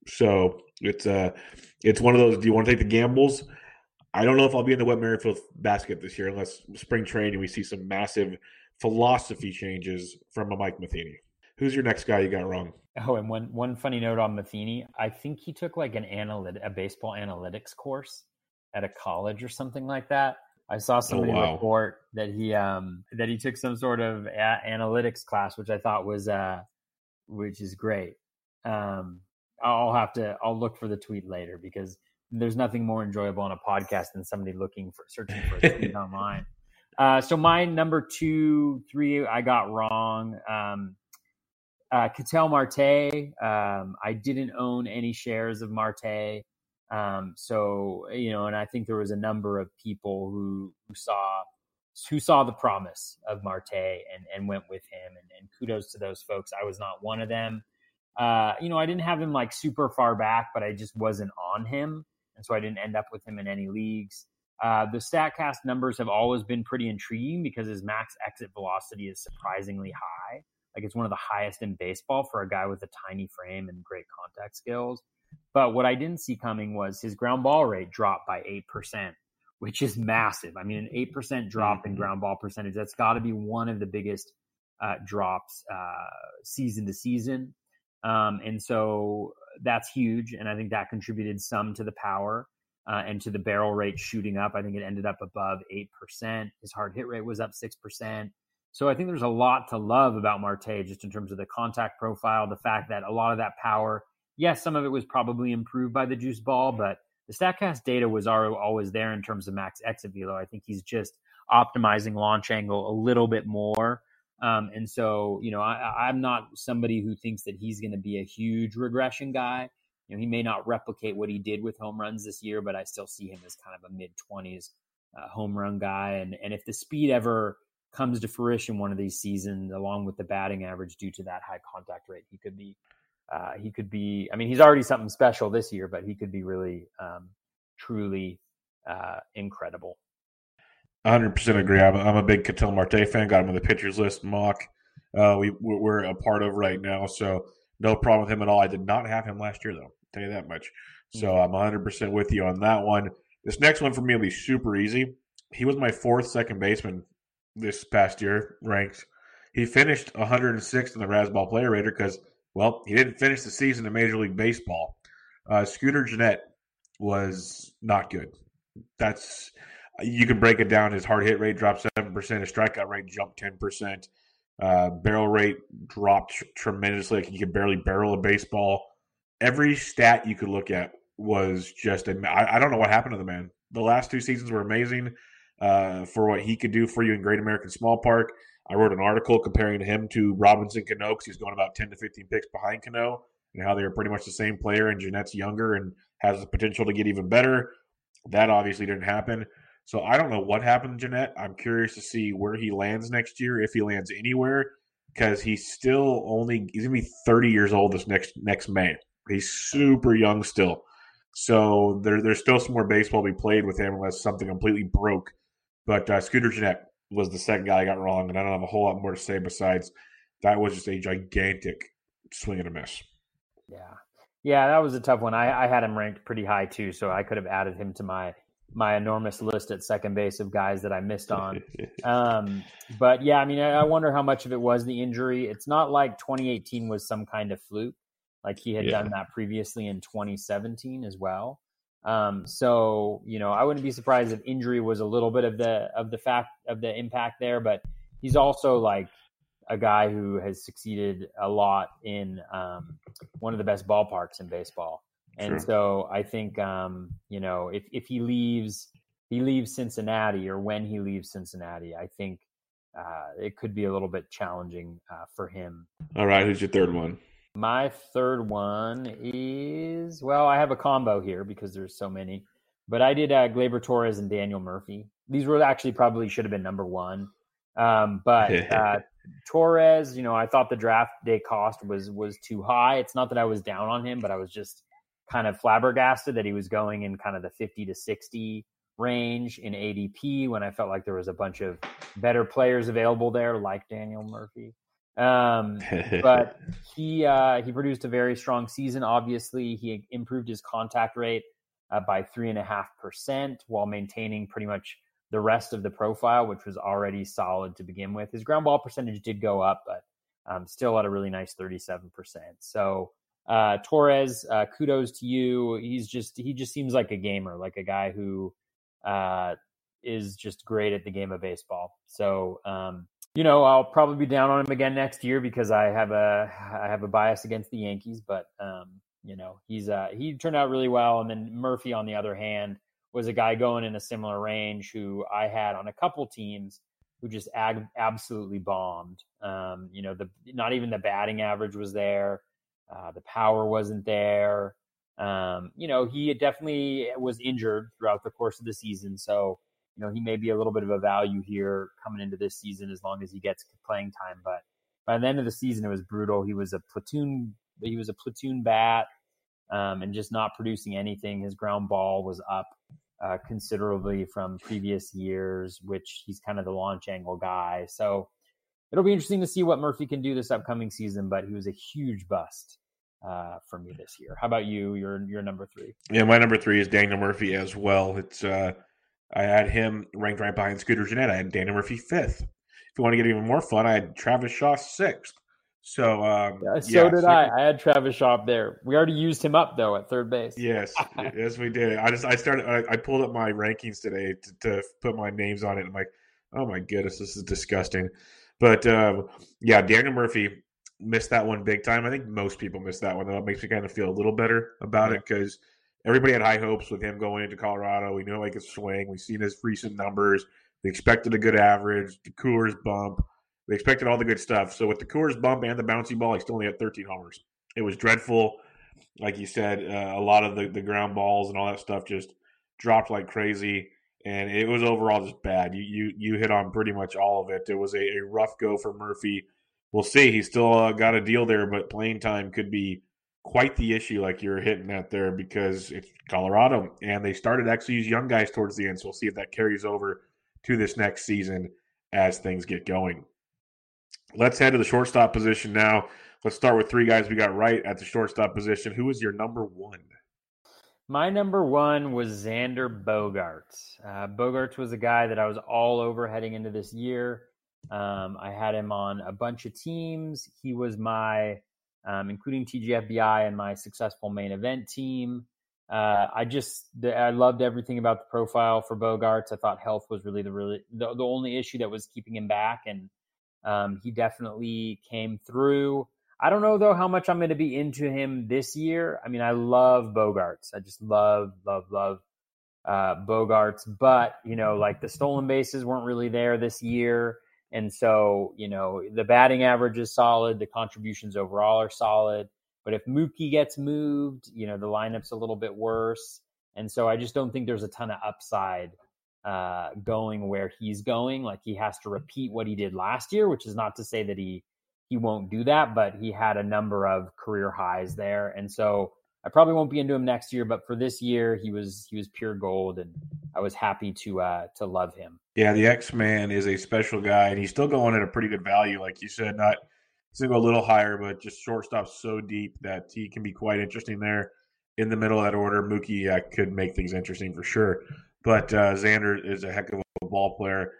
Speaker 2: So it's uh it's one of those. Do you want to take the gambles? I don't know if I'll be in the Whit Merrifield basket this year unless spring training we see some massive philosophy changes from a Mike Matheny. Who's your next guy you got wrong?
Speaker 3: Oh, and one one funny note on Matheny, I think he took like an analytic, a baseball analytics course at a college or something like that. I saw somebody oh, wow. report that he um that he took some sort of a- analytics class, which I thought was uh which is great. Um, I'll have to I'll look for the tweet later because there's nothing more enjoyable on a podcast than somebody looking for searching for a tweet online. Uh, so my number two, three, I got wrong. Um, uh, Ketel Marte. Um, I didn't own any shares of Marte. Um, so, you know, and I think there was a number of people who, who saw, who saw the promise of Marte and, and went with him, and, and kudos to those folks. I was not one of them. Uh, you know, I didn't have him like super far back, but I just wasn't on him. And so I didn't end up with him in any leagues. Uh, the StatCast numbers have always been pretty intriguing because his max exit velocity is surprisingly high. Like it's one of the highest in baseball for a guy with a tiny frame and great contact skills. But what I didn't see coming was his ground ball rate dropped by eight percent, which is massive. I mean, an eight percent drop in ground ball percentage, that's got to be one of the biggest uh, drops uh, season to season. Um, and so that's huge. And I think that contributed some to the power uh, and to the barrel rate shooting up. I think it ended up above eight percent. His hard hit rate was up six percent. So I think there's a lot to love about Marte just in terms of the contact profile, the fact that a lot of that power, yes, some of it was probably improved by the juice ball, but the StatCast data was always there in terms of max exit velo. I think he's just optimizing launch angle a little bit more. Um, and so, you know, I, I'm not somebody who thinks that he's going to be a huge regression guy. You know, he may not replicate what he did with home runs this year, but I still see him as kind of a mid-twenties uh, home run guy. And, and if the speed ever comes to fruition one of these seasons, along with the batting average due to that high contact rate, he could be, uh, he could be, I mean, he's already something special this year, but he could be really, um, truly uh, incredible.
Speaker 2: one hundred percent agree. I'm a, I'm a big Ketel Marte fan. Got him on the pitchers list mock. Uh, we we're a part of right now, so no problem with him at all. I did not have him last year, though. I'll tell you that much. So I'm one hundred percent with you on that one. This next one for me will be super easy. He was my fourth second baseman this past year, ranked. He finished one hundred sixth in the Razzball Player Rater because, well, he didn't finish the season in Major League Baseball. Uh, Scooter Gennett was not good. That's you can break it down. His hard hit rate dropped seven percent. His strikeout rate jumped ten percent. Uh, barrel rate dropped tr- tremendously. Like you could barely barrel a baseball. Every stat you could look at was just – I, I don't know what happened to the man. The last two seasons were amazing uh, for what he could do for you in Great American Small Park. I wrote an article comparing him to Robinson Cano because he's going about ten to fifteen picks behind Cano and how they're pretty much the same player, and Jeanette's younger and has the potential to get even better. That obviously didn't happen. So I don't know what happened to Jeanette. I'm curious to see where he lands next year, if he lands anywhere, because he's still only – he's going to be thirty years old this next next May. He's super young still. So there, there's still some more baseball to be played with him unless something completely broke. But uh, Scooter Gennett was the second guy I got wrong, and I don't have a whole lot more to say besides that was just a gigantic swing and a miss.
Speaker 3: Yeah. Yeah, that was a tough one. I, I had him ranked pretty high too, so I could have added him to my my enormous list at second base of guys that I missed on. um, but yeah, I mean, I, I wonder how much of it was the injury. It's not like twenty eighteen was some kind of fluke. Like he had yeah. done that previously in twenty seventeen as well. Um, so, you know, I wouldn't be surprised if injury was a little bit of the of the fact of the impact there, but he's also like a guy who has succeeded a lot in um, one of the best ballparks in baseball. And sure. so I think, um, you know, if, if he leaves, he leaves Cincinnati or when he leaves Cincinnati, I think uh, it could be a little bit challenging uh, for him.
Speaker 2: All right. Who's your third one?
Speaker 3: My third one is, well, I have a combo here because there's so many, but I did uh, Gleyber Torres and Daniel Murphy. These were actually probably should have been number one. Um, but uh, Torres, you know, I thought the draft day cost was, was too high. It's not that I was down on him, but I was just kind of flabbergasted that he was going in kind of the fifty to sixty range in A D P when I felt like there was a bunch of better players available there, like Daniel Murphy. Um, but he, uh, he produced a very strong season. Obviously he improved his contact rate uh, by three and a half percent while maintaining pretty much the rest of the profile, which was already solid to begin with. His ground ball percentage did go up, but um, still at a really nice thirty-seven percent. So uh, Torres, uh, kudos to you. He's just, he just seems like a gamer, like a guy who uh, is just great at the game of baseball. So, um, you know, I'll probably be down on him again next year because I have a I have a bias against the Yankees. But um, you know, he's uh, he turned out really well. And then Murphy, on the other hand, was a guy going in a similar range who I had on a couple teams who just ag- absolutely bombed. Um, you know, the not even the batting average was there, uh, the power wasn't there. Um, you know, he definitely was injured throughout the course of the season, so. You know, he may be a little bit of a value here coming into this season as long as he gets playing time. But by the end of the season, it was brutal. He was a platoon. He was a platoon bat, um, and just not producing anything. His ground ball was up uh, considerably from previous years, which he's kind of the launch angle guy. So it'll be interesting to see what Murphy can do this upcoming season. But he was a huge bust uh, for me this year. How about you? Your your number three?
Speaker 2: Yeah, my number three is Daniel Murphy as well. It's uh, I had him ranked right behind Scooter Gennett. I had Daniel Murphy fifth. If you want to get even more fun, I had Travis Shaw sixth. So, um,
Speaker 3: yeah, so yeah, did so, I. I had Travis Shaw up there. We already used him up though at third base.
Speaker 2: Yes, yes, we did. I just I started. I, I pulled up my rankings today to, to put my names on it. I'm like, oh my goodness, this is disgusting. But um, yeah, Daniel Murphy missed that one big time. I think most people missed that one. Though it makes me kind of feel a little better about yeah. it because. Everybody had high hopes with him going into Colorado. We knew he could swing. We've seen his recent numbers. We expected a good average, the Coors bump. We expected all the good stuff. So with the Coors bump and the bouncy ball, he still only had thirteen homers. It was dreadful. Like you said, uh, a lot of the, the ground balls and all that stuff just dropped like crazy. And it was overall just bad. You you you hit on pretty much all of it. It was a, a rough go for Murphy. We'll see. He's still uh, got a deal there, but playing time could be quite the issue like you're hitting at there because it's Colorado and they started to actually use young guys towards the end. So we'll see if that carries over to this next season as things get going. Let's head to the shortstop position now. Let's start with three guys we got right at the shortstop position. Who was your number one?
Speaker 3: My number one was Xander Bogaerts. Uh, Bogaerts was a guy that I was all over heading into this year. Um, I had him on a bunch of teams. He was my Um, including T G F B I and my successful main event team. Uh, I just, I loved everything about the profile for Bogaerts. I thought health was really the really the, the only issue that was keeping him back, and um, he definitely came through. I don't know though how much I'm going to be into him this year. I mean, I love Bogaerts. I just love, love, love uh, Bogaerts. But you know, like the stolen bases weren't really there this year. And so, you know, the batting average is solid. The contributions overall are solid. But if Mookie gets moved, you know, the lineup's a little bit worse. And so I just don't think there's a ton of upside uh, going where he's going. Like, he has to repeat what he did last year, which is not to say that he he won't do that, but he had a number of career highs there. And so I probably won't be into him next year, but for this year, he was he was pure gold, and I was happy to uh, to love him.
Speaker 2: Yeah, the X-Man is a special guy, and he's still going at a pretty good value, like you said. Not he's gonna go a little higher, but just shortstop so deep that he can be quite interesting there in the middle of that order. Mookie uh, could make things interesting for sure, but uh, Xander is a heck of a ball player.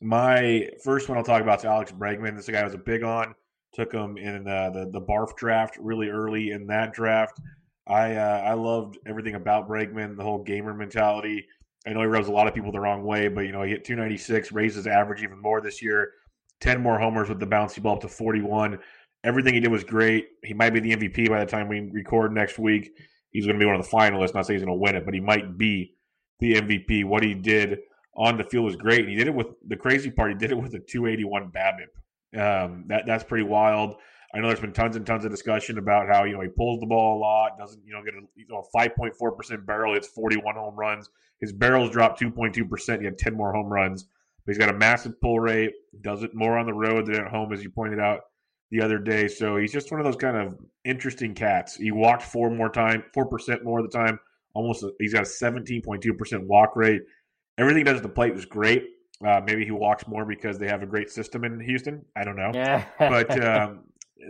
Speaker 2: My first one I'll talk about is Alex Bregman. This is a guy I was a big on. Took him in uh, the the Barf draft really early in that draft. I uh, I loved everything about Bregman, the whole gamer mentality. I know he rubs a lot of people the wrong way, but, you know, he hit two ninety-six, raised his average even more this year, ten more homers with the bouncy ball up to forty-one. Everything he did was great. He might be the M V P by the time we record next week. He's going to be one of the finalists. Not saying he's going to win it, but he might be the M V P. What he did on the field was great. And he did it with – the crazy part, he did it with a two eighty-one BABIP. Um, that That's pretty wild. I know there's been tons and tons of discussion about how, you know, he pulls the ball a lot, doesn't, you know, get a you know, five point four percent barrel, hits forty-one home runs. His barrels dropped two point two percent. He had ten more home runs. But he's got a massive pull rate, does it more on the road than at home, as you pointed out the other day. So he's just one of those kind of interesting cats. He walked four more time, four percent more of the time. Almost, he's got a seventeen point two percent walk rate. Everything he does at the plate is great. Uh, maybe he walks more because they have a great system in Houston. I don't know.
Speaker 3: Yeah.
Speaker 2: But um,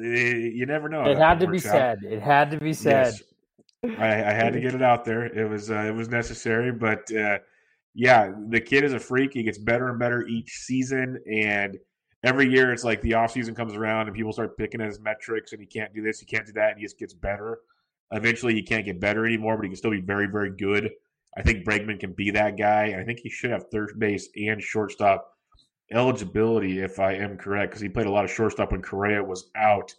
Speaker 2: you never know.
Speaker 3: It had to be said. It had to be said.
Speaker 2: Yes. I, I had to get it out there. It was uh, it was necessary. But, uh, yeah, the kid is a freak. He gets better and better each season. And every year it's like the offseason comes around and people start picking at his metrics, and he can't do this, he can't do that, and he just gets better. Eventually he can't get better anymore, but he can still be very, very good. I think Bregman can be that guy. And I think he should have third base and shortstop eligibility, if I am correct, because he played a lot of shortstop when Correa was out.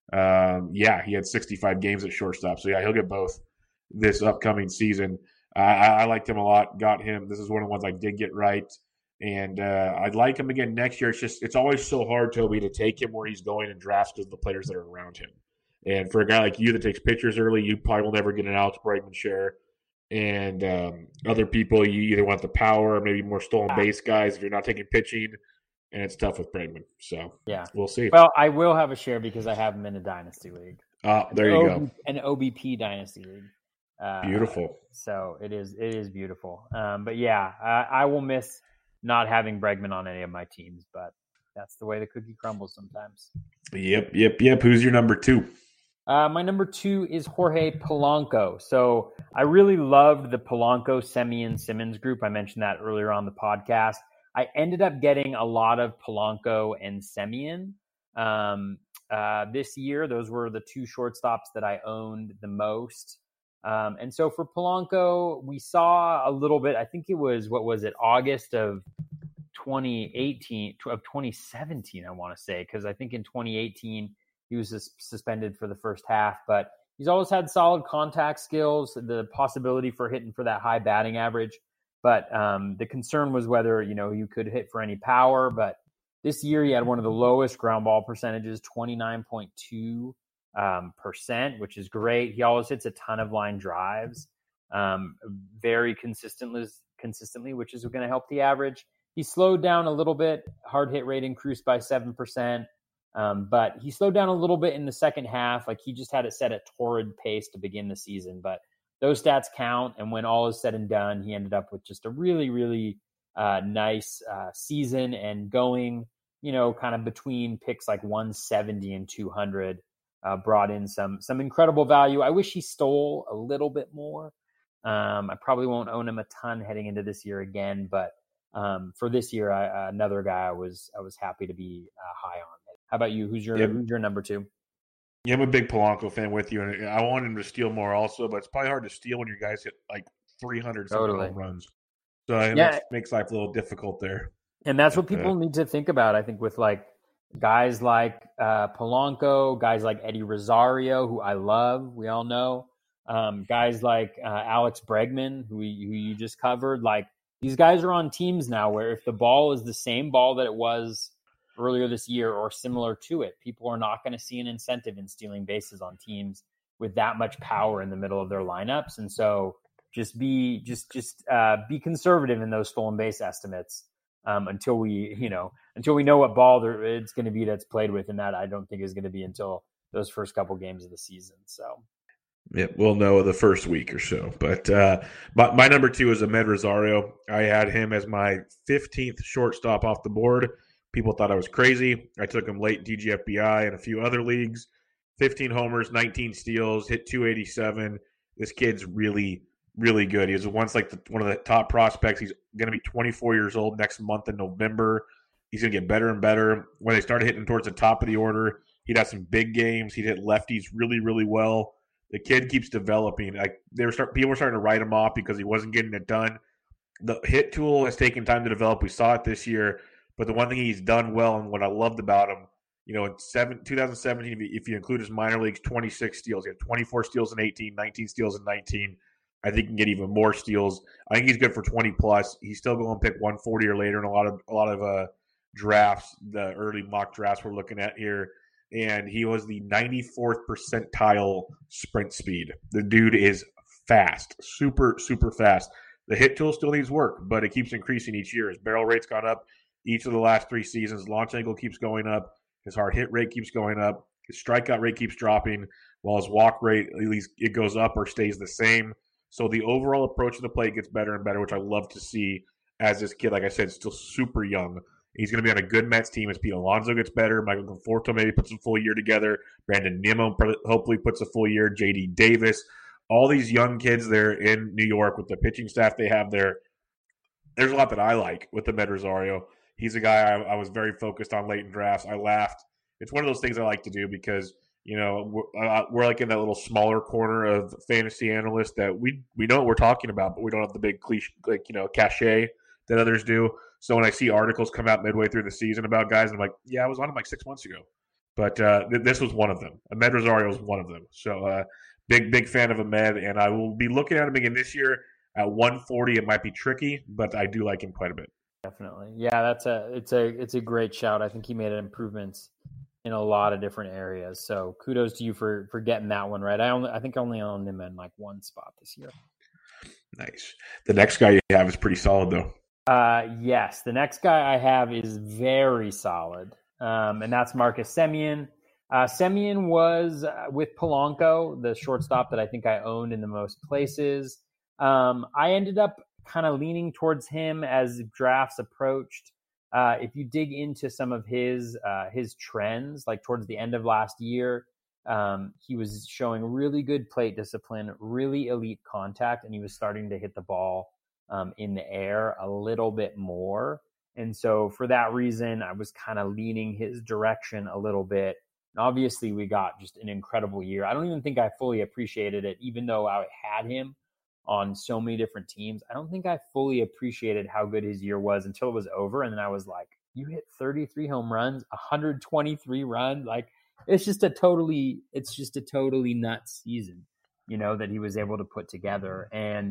Speaker 2: Um, yeah, he had sixty-five games at shortstop. So, yeah, he'll get both this upcoming season. Uh, I, I liked him a lot, got him. This is one of the ones I did get right. And uh, I'd like him again next year. It's just it's always so hard, Toby, to take him where he's going in drafts because of the players that are around him. And for a guy like you that takes pictures early, you probably will never get an Alex Bregman share. And um, other people, you either want the power or maybe more stolen base guys if you're not taking pitching. And it's tough with Bregman. So,
Speaker 3: yeah,
Speaker 2: we'll see.
Speaker 3: Well, I will have a share because I have him in a dynasty league.
Speaker 2: Oh, there you go.
Speaker 3: An O B P dynasty league. Uh,
Speaker 2: beautiful.
Speaker 3: So it is. It is beautiful. Um, but yeah, I, I will miss not having Bregman on any of my teams, but that's the way the cookie crumbles sometimes.
Speaker 2: Yep, yep, yep. Who's your number two?
Speaker 3: Uh, my number two is Jorge Polanco. So I really loved the Polanco, Semien, Simmons group. I mentioned that earlier on the podcast. I ended up getting a lot of Polanco and Semien um, uh, this year. Those were the two shortstops that I owned the most. Um, and so for Polanco, we saw a little bit, I think it was, what was it, August of twenty eighteen, of twenty seventeen, I want to say, because I think in twenty eighteen, he was sus- suspended for the first half, but he's always had solid contact skills, the possibility for hitting for that high batting average. But um, the concern was whether, you know, you could hit for any power. But this year he had one of the lowest ground ball percentages, twenty-nine point two um, percent, which is great. He always hits a ton of line drives, um, very consistently, consistently, which is going to help the average. He slowed down a little bit. Hard hit rate increased by seven percent. Um, but he slowed down a little bit in the second half. Like, he just had it set at torrid pace to begin the season. But those stats count. And when all is said and done, he ended up with just a really, really uh, nice uh, season and going, you know, kind of between picks like one seventy and two hundred, uh, brought in some, some incredible value. I wish he stole a little bit more. Um, I probably won't own him a ton heading into this year again, but um, for this year, I, uh, another guy I was, I was happy to be uh, high on. How about you? Who's your, yep. who's your number two?
Speaker 2: Yeah, I'm a big Polanco fan with you, and I want him to steal more also, but it's probably hard to steal when your guys hit like three hundred totally. home runs. So it yeah. makes, makes life a little difficult there.
Speaker 3: And that's what people uh, need to think about, I think, with like guys like uh, Polanco, guys like Eddie Rosario, who I love, we all know, um, guys like uh, Alex Bregman, who, we, who you just covered. Like, these guys are on teams now where if the ball is the same ball that it was earlier this year or similar to it. People are not going to see an incentive in stealing bases on teams with that much power in the middle of their lineups. And so just be just just uh, be conservative in those stolen base estimates um, until we you know until we know what ball there, it's going to be that's played with, and that I don't think is going to be until those first couple games of the season. So.
Speaker 2: Yeah, we'll know the first week or so. But uh, my, my number two is Amed Rosario. I had him as my fifteenth shortstop off the board. People thought I was crazy. I took him late in D G F B I and a few other leagues. fifteen homers, nineteen steals, hit two eighty-seven. This kid's really, really good. He was once like the, one of the top prospects. He's going to be twenty-four years old next month in November. He's going to get better and better. When they started hitting towards the top of the order, he'd have some big games. He'd hit lefties really, really well. The kid keeps developing. Like they were start, people were starting to write him off because he wasn't getting it done. The hit tool has taken time to develop. We saw it this year. But the one thing he's done well and what I loved about him, you know, in seven, twenty seventeen, if you include his minor leagues, twenty-six steals. He had twenty-four steals in eighteen, nineteen steals in nineteen. I think he can get even more steals. I think he's good for twenty plus. He's still going to pick one forty or later in a lot of a lot of uh, drafts, the early mock drafts we're looking at here. And he was the ninety-fourth percentile sprint speed. The dude is fast, super, super fast. The hit tool still needs work, but it keeps increasing each year. His barrel rate's gone up each of the last three seasons. Launch angle keeps going up. His hard hit rate keeps going up. His strikeout rate keeps dropping, while his walk rate, at least it goes up or stays the same. So the overall approach to the plate gets better and better, which I love to see as this kid, like I said, still super young. He's going to be on a good Mets team as Pete Alonso gets better. Michael Conforto maybe puts a full year together. Brandon Nimmo hopefully puts a full year. J D Davis. All these young kids there in New York with the pitching staff they have there. There's a lot that I like with Amed Rosario. He's a guy I, I was very focused on late in drafts. I laughed. It's one of those things I like to do because, you know, we're, uh, we're like in that little smaller corner of fantasy analysts that we we know what we're talking about, but we don't have the big cliche, like, you know, cachet that others do. So when I see articles come out midway through the season about guys, I'm like, yeah, I was on him like six months ago. But uh, th- this was one of them. Amed Rosario was one of them. So uh, big, big fan of Amed, and I will be looking at him again this year. At one forty, it might be tricky, but I do like him quite a bit.
Speaker 3: Definitely. Yeah, that's a it's a it's a great shout. I think he made improvements in a lot of different areas. So kudos to you for for getting that one right. I only I think I only owned him in like one spot this year.
Speaker 2: Nice. The next guy you have is pretty solid though.
Speaker 3: Uh, yes, the next guy I have is very solid, um, and that's Marcus Semien. Uh, Semien was uh, with Polanco, the shortstop that I think I owned in the most places. Um, I ended up kind of leaning towards him as drafts approached. Uh, if you dig into some of his uh, his trends, like towards the end of last year, um, he was showing really good plate discipline, really elite contact, and he was starting to hit the ball Um, in the air a little bit more. And so for that reason, I was kind of leaning his direction a little bit. And obviously we got just an incredible year. I don't even think I fully appreciated it, even though I had him on so many different teams. I don't think I fully appreciated how good his year was until it was over. And then I was like, you hit thirty-three home runs, one hundred twenty-three runs. Like it's just a totally, it's just a totally nuts season, you know, that he was able to put together. And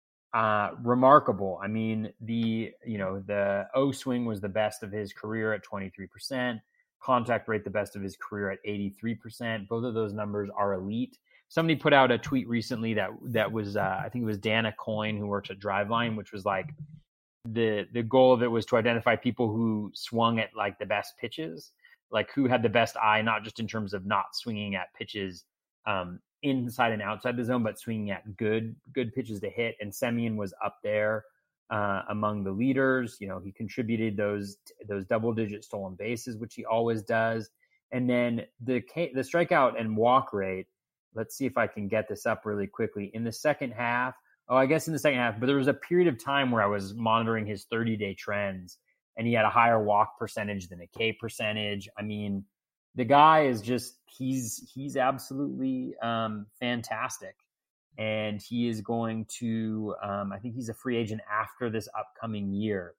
Speaker 3: Uh, remarkable. I mean, the, you know, the O swing was the best of his career at twenty-three percent, contact rate, the best of his career at eighty-three percent. Both of those numbers are elite. Somebody put out a tweet recently that, that was, uh, I think it was Dana Coyne, who works at Driveline, which was like the, the goal of it was to identify people who swung at like the best pitches, like who had the best eye, not just in terms of not swinging at pitches, um, inside and outside the zone, but swinging at good, good pitches to hit. And Semien was up there uh, among the leaders. You know, he contributed those, those double digit stolen bases, which he always does. And then the, the strikeout and walk rate, let's see if I can get this up really quickly. In the second half, oh, I guess in the second half, but there was a period of time where I was monitoring his thirty day trends and he had a higher walk percentage than a K percentage. I mean, the guy is just, he's, he's absolutely um, fantastic. And he is going to, um, I think he's a free agent after this upcoming year.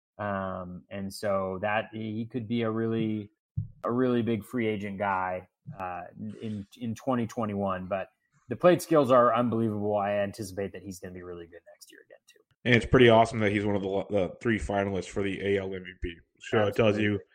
Speaker 3: Um, and so that he could be a really, a really big free agent guy uh, in, in twenty twenty-one, but the plate skills are unbelievable. I anticipate that he's going to be really good next year again too.
Speaker 2: And it's pretty awesome that he's one of the, the three finalists for the A L M V P. So Absolutely. It tells you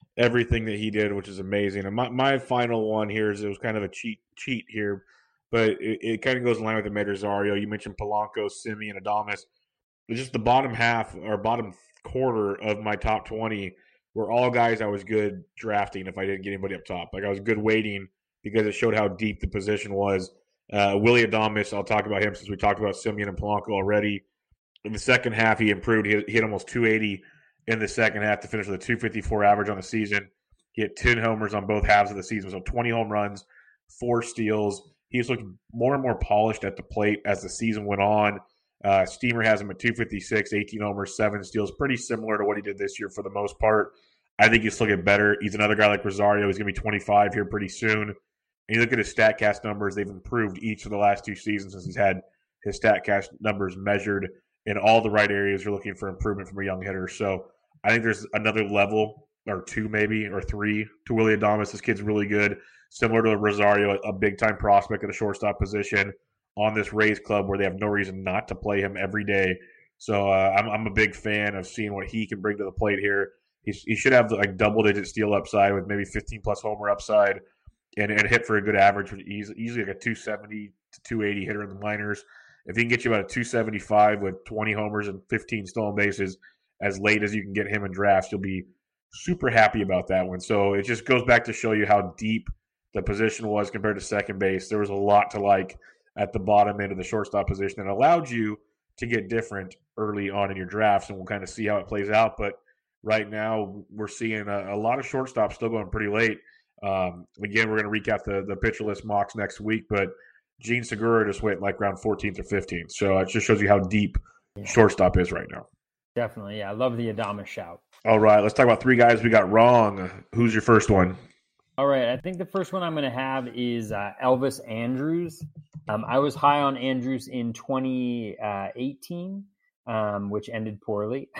Speaker 2: everything that he did, which is amazing. And my, my final one here is it was kind of a cheat cheat here, but it, it kind of goes in line with the Med Rosario. You mentioned Polanco, Semien, and Adames. It's just the bottom half or bottom quarter of my top twenty were all guys I was good drafting if I didn't get anybody up top. Like I was good waiting because it showed how deep the position was. Uh, Willy Adames, I'll talk about him since we talked about Semien and Polanco already. In the second half, he improved. He hit, he hit almost two eighty in the second half to finish with a two fifty-four average on the season. He hit ten homers on both halves of the season, so twenty home runs, four steals. He's looked more and more polished at the plate as the season went on. Uh, Steamer has him at two fifty-six, eighteen homers, seven steals. Pretty similar to what he did this year for the most part. I think he's still get better. He's another guy like Rosario. He's going to be twenty-five here pretty soon. And you look at his StatCast numbers, they've improved each of the last two seasons since he's had his StatCast numbers measured in all the right areas. You're looking for improvement from a young hitter. So I think there's another level or two maybe or three to Willy Adames. This kid's really good. Similar to Rosario, a big-time prospect at a shortstop position on this Rays club where they have no reason not to play him every day. So uh, I'm, I'm a big fan of seeing what he can bring to the plate here. He, he should have like double-digit steal upside with maybe fifteen-plus homer upside and, and hit for a good average. He's easily like a two seventy to two eighty hitter in the minors. If he can get you about a two seventy-five with twenty homers and fifteen stolen bases as late as you can get him in drafts, you'll be super happy about that one. So it just goes back to show you how deep the position was compared to second base. There was a lot to like at the bottom end of the shortstop position and allowed you to get different early on in your drafts, and we'll kind of see how it plays out. But right now we're seeing a, a lot of shortstops still going pretty late. Um, again, we're going to recap the, the pitcher list mocks next week, but Gene Segura just went like around fourteenth or fifteenth. So it just shows you how deep
Speaker 3: Yeah.
Speaker 2: shortstop is right now.
Speaker 3: Definitely. Yeah. I love the Adames shout.
Speaker 2: All right, let's talk about three guys we got wrong. Who's your first one?
Speaker 3: All right. I think the first one I'm going to have is uh, Elvis Andrus. Um, I was high on Andrus in twenty eighteen, um, which ended poorly.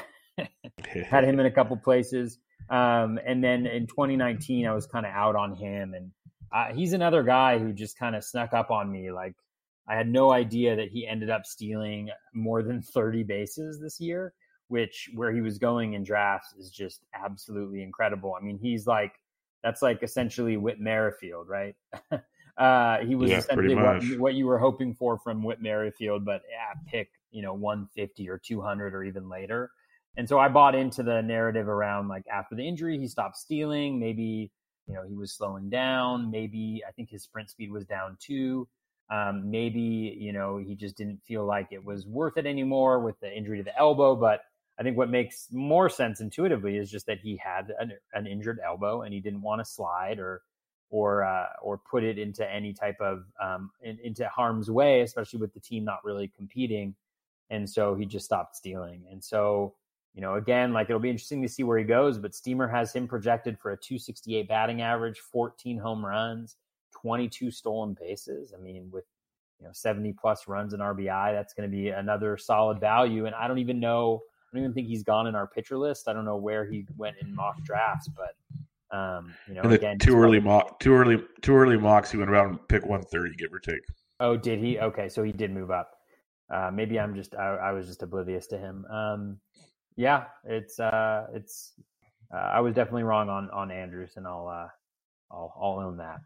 Speaker 3: Had him in a couple places. Um, and then in twenty nineteen, I was kind of out on him. And uh, he's another guy who just kind of snuck up on me. Like, I had no idea that he ended up stealing more than thirty bases this year, which where he was going in drafts is just absolutely incredible. I mean, he's like, that's like essentially Whit Merrifield, right? uh, he was
Speaker 2: Yeah,
Speaker 3: essentially
Speaker 2: pretty
Speaker 3: what,
Speaker 2: much.
Speaker 3: what you were hoping for from Whit Merrifield, but yeah, pick, you know, one fifty or two hundred or even later. And so I bought into the narrative around like after the injury, he stopped stealing. Maybe, you know, he was slowing down. Maybe I think his sprint speed was down too. Um, maybe, you know, he just didn't feel like it was worth it anymore with the injury to the elbow. But I think what makes more sense intuitively is just that he had an, an injured elbow and he didn't want to slide or or uh, or put it into any type of um, in, into harm's way, especially with the team not really competing. And so he just stopped stealing. And so, you know, again, like it'll be interesting to see where he goes, but Steamer has him projected for a two sixty-eight batting average, fourteen home runs, twenty-two stolen bases. I mean, with, you know, seventy plus runs in R B I, that's going to be another solid value. And I don't even know, I don't even think he's gone in our pitcher list. I don't know where he went in mock drafts, but um, you know,
Speaker 2: And the
Speaker 3: again,
Speaker 2: too
Speaker 3: he's
Speaker 2: early
Speaker 3: probably-
Speaker 2: mock, too early, too early mocks. He went around pick one thirty, give or take.
Speaker 3: Oh, did he? Okay, so he did move up. Uh, maybe I'm just, I, I was just oblivious to him. Um, yeah, it's, uh, it's. Uh, I was definitely wrong on on Andrus, and I'll, uh, I'll, I'll own that.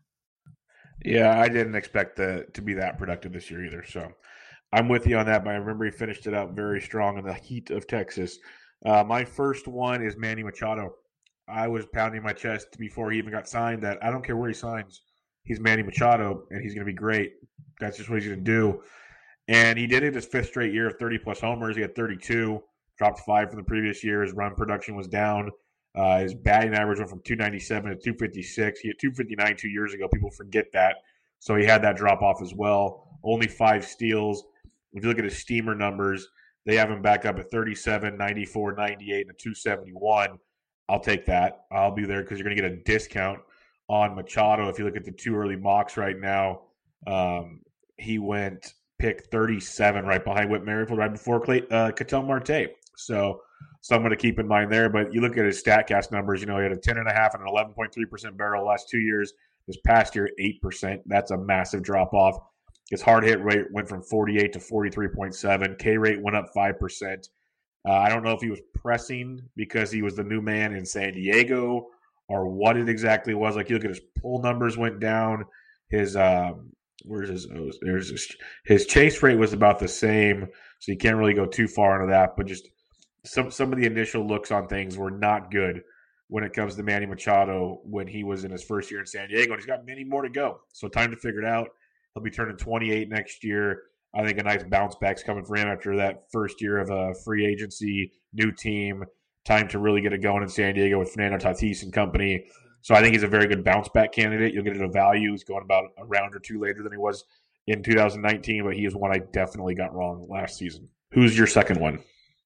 Speaker 2: Yeah, I didn't expect the, to be that productive this year either. So I'm with you on that, but I remember he finished it out very strong in the heat of Texas. Uh, my first one is Manny Machado. I was pounding my chest before he even got signed that I don't care where he signs. He's Manny Machado, and he's going to be great. That's just what he's going to do. And he did it his fifth straight year of thirty-plus homers. He had thirty-two, dropped five from the previous year. His run production was down. Uh, his batting average went from two ninety-seven to two fifty-six. He had two fifty-nine two years ago. People forget that. So he had that drop off as well. Only five steals. If you look at his Steamer numbers, they have him back up at thirty-seven, ninety-four, ninety-eight, and a two seventy-one. I'll take that. I'll be there because you're going to get a discount on Machado. If you look at the two early mocks right now, um, he went pick thirty-seven right behind Whit Merrifield, right before Clay, uh, Ketel Marte. So someone to keep in mind there. But you look at his StatCast numbers, you know, he had a ten point five and an eleven point three percent barrel last two years. This past year, eight percent. That's a massive drop-off. His hard hit rate went from forty-eight to forty-three point seven. K rate went up five percent. Uh, I don't know if he was pressing because he was the new man in San Diego or what it exactly was. Like you look at his pull numbers went down. His um, where's his there's his, his chase rate was about the same, so you can't really go too far into that. But just some some of the initial looks on things were not good when it comes to Manny Machado when he was in his first year in San Diego, and he's got many more to go. So time to figure it out. He'll be turning twenty-eight next year. I think a nice bounce back's coming for him after that first year of a free agency, new team, time to really get it going in San Diego with Fernando Tatis and company. So I think he's a very good bounce back candidate. You'll get it a value. He's going about a round or two later than he was in two thousand nineteen, but he is one I definitely got wrong last season. Who's your second one?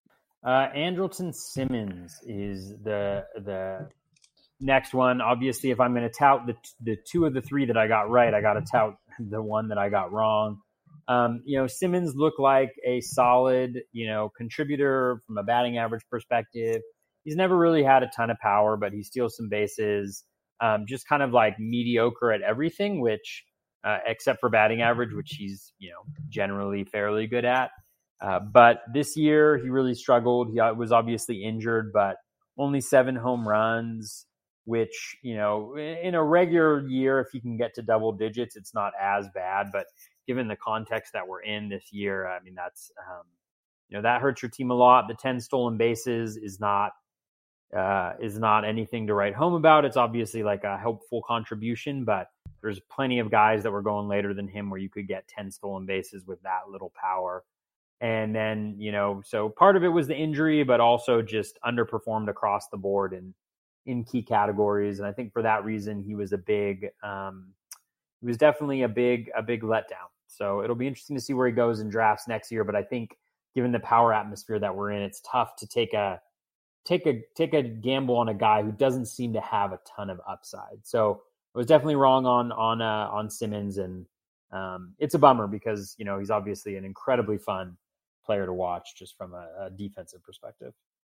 Speaker 3: Uh, Andrelton Simmons is the the next one. Obviously, if I'm going to tout the the two of the three that I got right, I got to tout the one that I got wrong. Um, you know, Simmons looked like a solid, you know, contributor from a batting average perspective. He's never really had a ton of power, but he steals some bases. Um, just kind of like mediocre at everything, which uh, except for batting average, which he's, you know, generally fairly good at. Uh, but this year he really struggled. He was obviously injured, but only seven home runs, which, you know, in a regular year, if you can get to double digits, it's not as bad. But given the context that we're in this year, I mean, that's, um, you know, that hurts your team a lot. The ten stolen bases is not, uh, is not anything to write home about. It's obviously like a helpful contribution, but there's plenty of guys that were going later than him where you could get ten stolen bases with that little power. And then, you know, so part of it was the injury, but also just underperformed across the board and in key categories. And I think for that reason, he was a big, um, he was definitely a big, a big letdown. So it'll be interesting to see where he goes in drafts next year. But I think given the power atmosphere that we're in, it's tough to take a, take a, take a gamble on a guy who doesn't seem to have a ton of upside. So I was definitely wrong on, on, uh, on Simmons. And um, it's a bummer because, you know, he's obviously an incredibly fun player to watch just from a, a defensive perspective.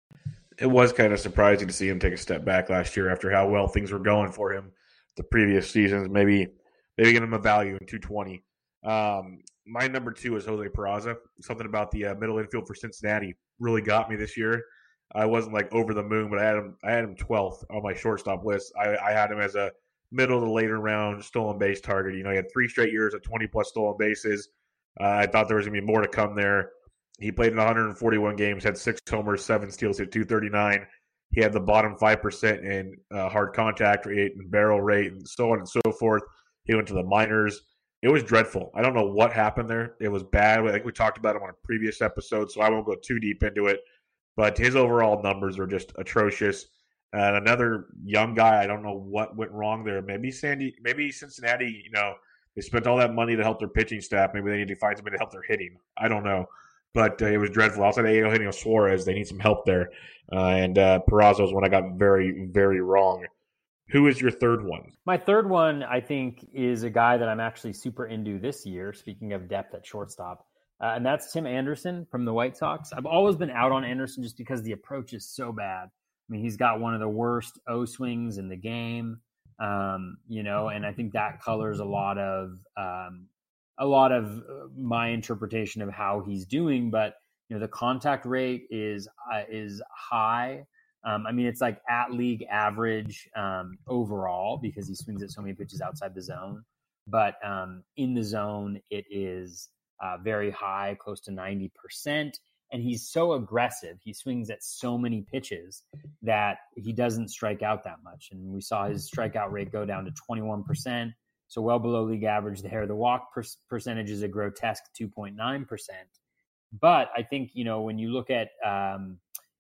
Speaker 2: It was kind of surprising to see him take a step back last year after how well things were going for him the previous seasons. Maybe maybe get him a value in two twenty. Um, my number two is Jose Peraza. Something about the uh, middle infield for Cincinnati really got me this year. I wasn't like over the moon, but I had him I had him twelfth on my shortstop list. I, I had him as a middle to later round stolen base target. You know, he had three straight years of twenty plus stolen bases. Uh, I thought there was going to be more to come there. He played in one hundred forty-one games, had six homers, seven steals, hit two thirty-nine. He had the bottom five percent in uh, hard contact rate and barrel rate and so on and so forth. He went to the minors. It was dreadful. I don't know what happened there. It was bad. I think we talked about him on a previous episode, so I won't go too deep into it. But his overall numbers are just atrocious. And another young guy, I don't know what went wrong there. Maybe Sandy, maybe Cincinnati, you know, they spent all that money to help their pitching staff. Maybe they need to find somebody to help their hitting. I don't know. But uh, it was dreadful. Outside of Eugenio Suarez, they need some help there. Uh, and uh, Peraza was one I got very, very wrong. Who is your third one?
Speaker 3: My third one, I think, is a guy that I'm actually super into this year, speaking of depth at shortstop. Uh, and that's Tim Anderson from the White Sox. I've always been out on Anderson just because the approach is so bad. I mean, he's got one of the worst O-swings in the game, um, you know, and I think that colors a lot of um, – a lot of my interpretation of how he's doing, but you know, the contact rate is, uh, is high. Um, I mean, it's like at league average um, overall because he swings at so many pitches outside the zone, but um, in the zone, it is uh, very high, close to ninety percent. And he's so aggressive. He swings at so many pitches that he doesn't strike out that much. And we saw his strikeout rate go down to twenty-one percent. So well below league average there. The walk per- percentage is a grotesque two point nine percent. But I think, you know, when you look at um,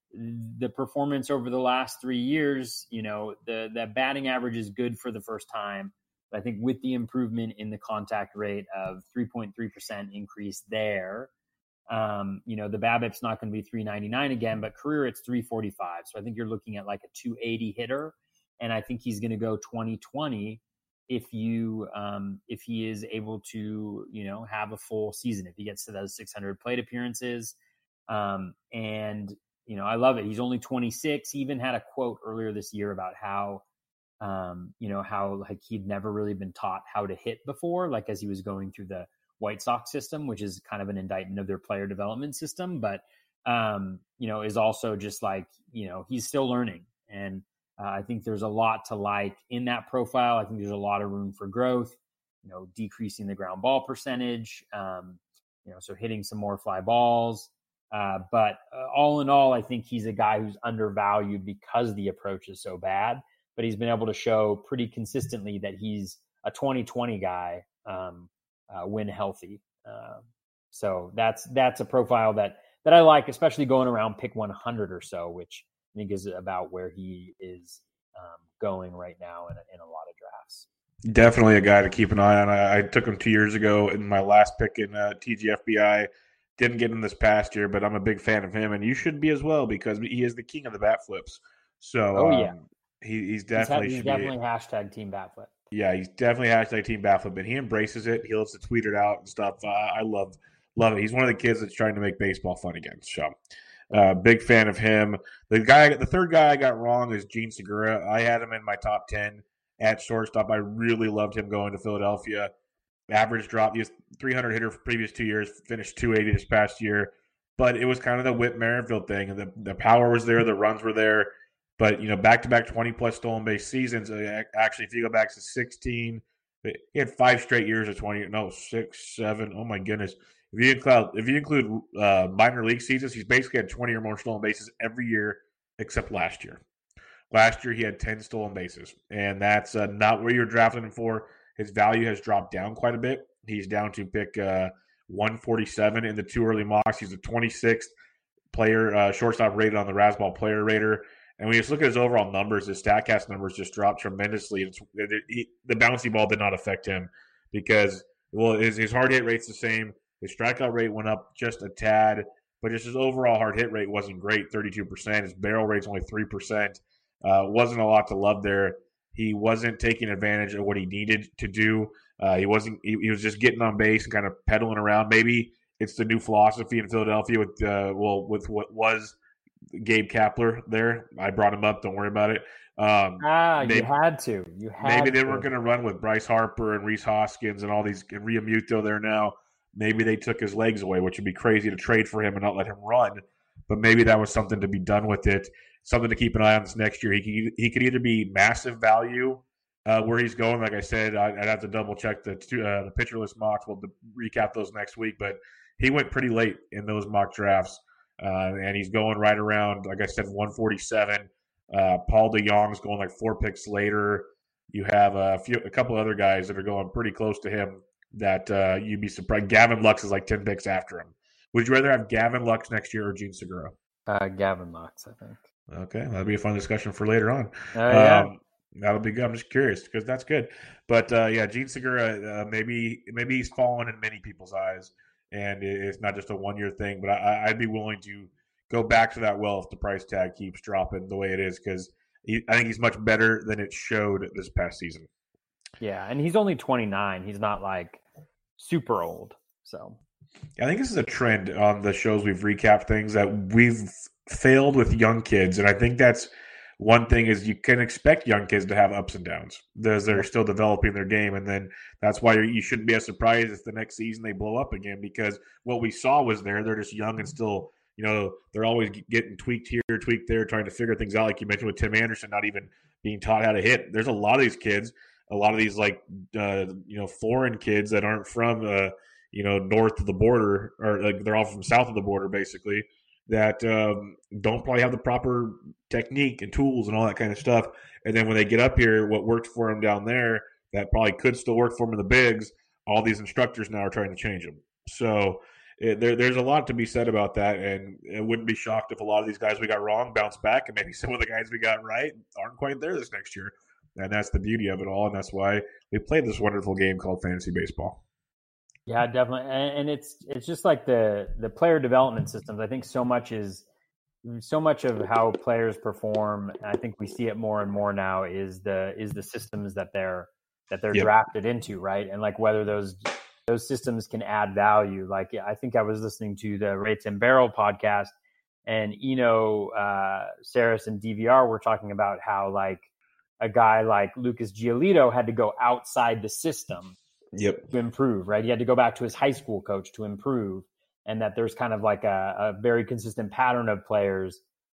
Speaker 3: the performance over the last three years, you know, the, the batting average is good for the first time. But I think with the improvement in the contact rate of three point three percent increase there, um, you know, the BABIP's not going to be three ninety-nine again, but career it's three forty-five. So I think you're looking at like a two eighty hitter. And I think he's going to go twenty twenty. If you, um, if he is able to, you know, have a full season, if he gets to those six hundred plate appearances, um, and you know, I love it. He's only twenty-six. He even had a quote earlier this year about how, um, you know, how like he'd never really been taught how to hit before, like as he was going through the White Sox system, which is kind of an indictment of their player development system, but um, you know, is also just like, you know, he's still learning. And Uh, I think there's a lot to like in that profile. I think there's a lot of room for growth, you know, decreasing the ground ball percentage, um, you know, so hitting some more fly balls. Uh, but uh, all in all, I think he's a guy who's undervalued because the approach is so bad, but he's been able to show pretty consistently that he's a twenty twenty guy um, uh, when healthy. Uh, so that's, that's a profile that, that I like, especially going around pick one hundred or so, which I think is about where he is um, going right now in a, in a lot of drafts.
Speaker 2: Definitely a guy to keep an eye on. I, I took him two years ago in my last pick in uh, T G F B I. Didn't get him this past year, but I'm a big fan of him, and you should be as well because he is the king of the bat flips. So,
Speaker 3: oh yeah,
Speaker 2: um, he, he's definitely
Speaker 3: he's, ha- he's definitely be, hashtag team bat flip.
Speaker 2: Yeah, he's definitely hashtag team bat flip, and he embraces it. He loves to tweet it out and stuff. Uh, I love love it. He's one of the kids that's trying to make baseball fun again. So, uh, big fan of him. The guy, the third guy I got wrong is Jean Segura. I had him in my top ten at shortstop. I really loved him going to Philadelphia. Average drop. He was three hundred hitter for previous two years, finished two eighty this past year. But it was kind of the Whit Merrifield thing. And the, the power was there, the runs were there. But, you know, back-to-back twenty-plus stolen base seasons. Actually, if you go back to sixteen, he had five straight years of twenty. No, six, seven. Oh, my goodness. If you include, if you include uh, minor league seasons, he's basically had twenty or more stolen bases every year except last year. Last year, he had ten stolen bases. And that's uh, not where you're drafting him for. His value has dropped down quite a bit. He's down to pick uh, one forty-seven in the two early mocks. He's a twenty-sixth player, uh, shortstop rated on the Razzball Player Rater. And when you just look at his overall numbers, his StatCast numbers just dropped tremendously. It's, it, it, the bouncy ball did not affect him because, well, his, his hard hit rate's the same. His strikeout rate went up just a tad, but just his overall hard hit rate wasn't great, thirty-two percent. His barrel rate's only three percent. Uh, wasn't a lot to love there. He wasn't taking advantage of what he needed to do. Uh, he wasn't. He, he was just getting on base and kind of pedaling around. Maybe it's the new philosophy in Philadelphia with uh, well, with what was Gabe Kapler there. I brought him up. Don't worry about it. Um,
Speaker 3: ah, maybe, you had to. You had.
Speaker 2: Maybe they
Speaker 3: to.
Speaker 2: weren't going to run with Bryce Harper and Rhys Hoskins and all these and Realmuto there now. Maybe they took his legs away, which would be crazy to trade for him and not let him run. But maybe that was something to be done with it. Something to keep an eye on this next year. He could, he could either be massive value uh, where he's going. Like I said, I, I'd have to double check the uh, the pitcher list mocks. We'll recap those next week. But he went pretty late in those mock drafts, uh, and he's going right around, like I said, one forty-seven. Uh, Paul DeJong's going like four picks later. You have a few, a couple other guys that are going pretty close to him that uh, you'd be surprised. Gavin Lux is like ten picks after him. Would you rather have Gavin Lux next year or Jean Segura?
Speaker 3: Uh, Gavin Lux, I think.
Speaker 2: Okay, that'll be a fun discussion for later on.
Speaker 3: Oh, yeah.
Speaker 2: Um, that'll be good. I'm just curious because that's good. But uh, yeah, Jean Segura, uh, maybe maybe he's fallen in many people's eyes, and it's not just a one year thing. But I, I'd be willing to go back to that well if the price tag keeps dropping the way it is because I think he's much better than it showed this past season.
Speaker 3: Yeah, and he's only twenty-nine. He's not like super old. So
Speaker 2: I think this is a trend on the shows we've recapped things that we've failed with young kids, and I think that's one thing is you can expect young kids to have ups and downs as they're still developing their game, and then that's why you shouldn't be as surprised if the next season they blow up again because what we saw was there. They're just young and still, you know, they're always getting tweaked here, tweaked there, trying to figure things out. Like you mentioned with Tim Anderson, not even being taught how to hit. There's a lot of these kids, a lot of these like uh, you know foreign kids that aren't from uh, you know north of the border, or like they're all from south of the border, basically. That um, don't probably have the proper technique and tools and all that kind of stuff. And then when they get up here, what worked for them down there that probably could still work for them in the bigs, all these instructors now are trying to change them. So it, there, there's a lot to be said about that. And it wouldn't be shocked if a lot of these guys we got wrong bounce back, and maybe some of the guys we got right aren't quite there this next year. And that's the beauty of it all. And that's why we played this wonderful game called fantasy baseball.
Speaker 3: Yeah, definitely, and, and it's it's just like the the player development systems. I think so much is so much of how players perform. And I think we see it more and more now is the is the systems that they're that they're yep. drafted into, right? And like whether those those systems can add value. Like I think I was listening to the Rates and Barrel podcast, and Eno, uh, Saris, and D V R were talking about how like a guy like Lucas Giolito had to go outside the system.
Speaker 2: Yep.
Speaker 3: To improve, right? He had to go back to his high school coach to improve, and that there's kind of like a, a very consistent pattern of players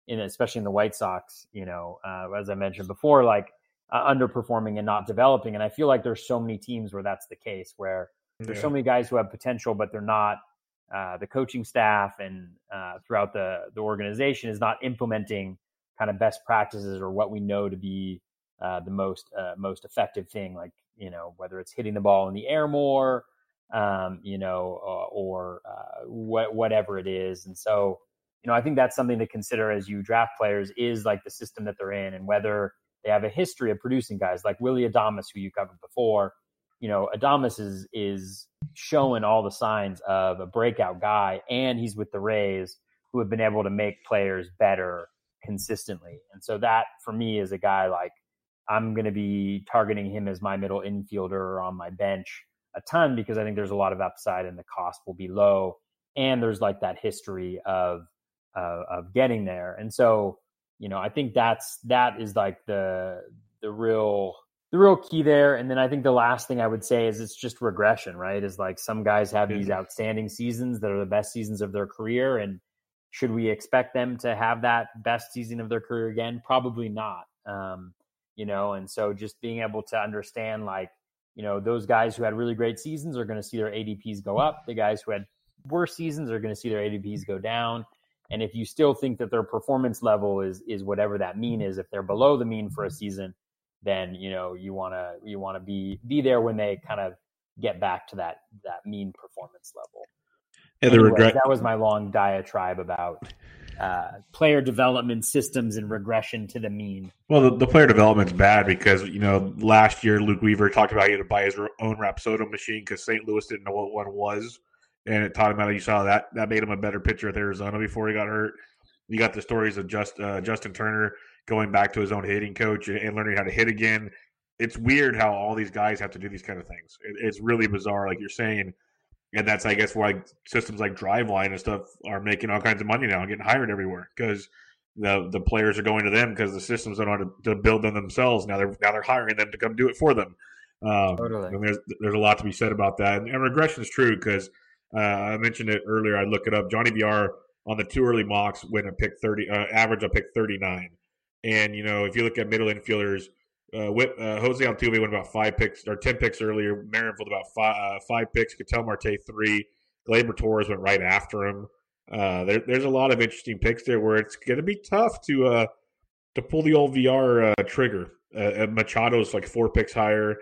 Speaker 3: in especially in the White Sox, you know, uh, as I mentioned before, like uh, underperforming and not developing. And I feel like there's so many teams where that's the case, where there's
Speaker 2: Yeah.
Speaker 3: so many guys who have potential, but they're not. Uh, the coaching staff and uh, throughout the the organization is not implementing kind of best practices or what we know to be uh, the most uh, most effective thing, like, you know, whether it's hitting the ball in the air more, um, you know, uh, or uh, wh- whatever it is. And so, you know, I think that's something to consider as you draft players, is like the system that they're in and whether they have a history of producing guys like Willy Adames, who you covered before. You know, Adames is is showing all the signs of a breakout guy, and he's with the Rays, who have been able to make players better consistently. And so that, for me, is a guy like I'm going to be targeting him as my middle infielder or on my bench a ton, because I think there's a lot of upside and the cost will be low. And there's like that history of uh, of getting there. And so, you know, I think that's that is like the the real the real key there. And then I think the last thing I would say is it's just regression, right? Is like some guys have these outstanding seasons that are the best seasons of their career. And should we expect them to have that best season of their career again? Probably not. Um, you know, and so just being able to understand, like, you know, those guys who had really great seasons are going to see their A D Ps go up. The guys who had worse seasons are going to see their A D Ps go down. And if you still think that their performance level is is whatever that mean is, if they're below the mean for a season, then, you know, you want to you want to be be there when they kind of get back to that that mean performance level.
Speaker 2: Yeah, the
Speaker 3: Anyways,
Speaker 2: regret.
Speaker 3: That was my long diatribe about uh, player development systems and regression to the mean.
Speaker 2: Well, the, the player development's bad because, you know, last year Luke Weaver talked about he had to buy his own Rapsodo machine because Saint Louis didn't know what one was, and it taught him how to. You saw that that made him a better pitcher with Arizona before he got hurt. You got the stories of just uh, Justin Turner going back to his own hitting coach and, and learning how to hit again. It's weird how all these guys have to do these kind of things. It, it's really bizarre, like you're saying. And that's, I guess, why systems like Driveline and stuff are making all kinds of money now and getting hired everywhere, because the the players are going to them because the systems don't know how to, to build them themselves. Now they're now they're hiring them to come do it for them. Um,
Speaker 3: Totally.
Speaker 2: And there's there's a lot to be said about that. And, and regression is true because uh, I mentioned it earlier. I look it up. Johnny V R on the two early mocks went a pick thirty, uh, average a pick thirty-nine. And you know, if you look at middle infielders. Uh, with, uh, Jose Altuve went about five picks or ten picks earlier. Marinfield about five, uh, five picks. Ketel Marte three. Gleyber Torres went right after him. Uh, there, there's a lot of interesting picks there where it's going to be tough to uh, to pull the old V R uh, trigger. Uh, Machado's like four picks higher.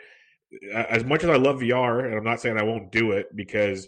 Speaker 2: As much as I love V R, and I'm not saying I won't do it because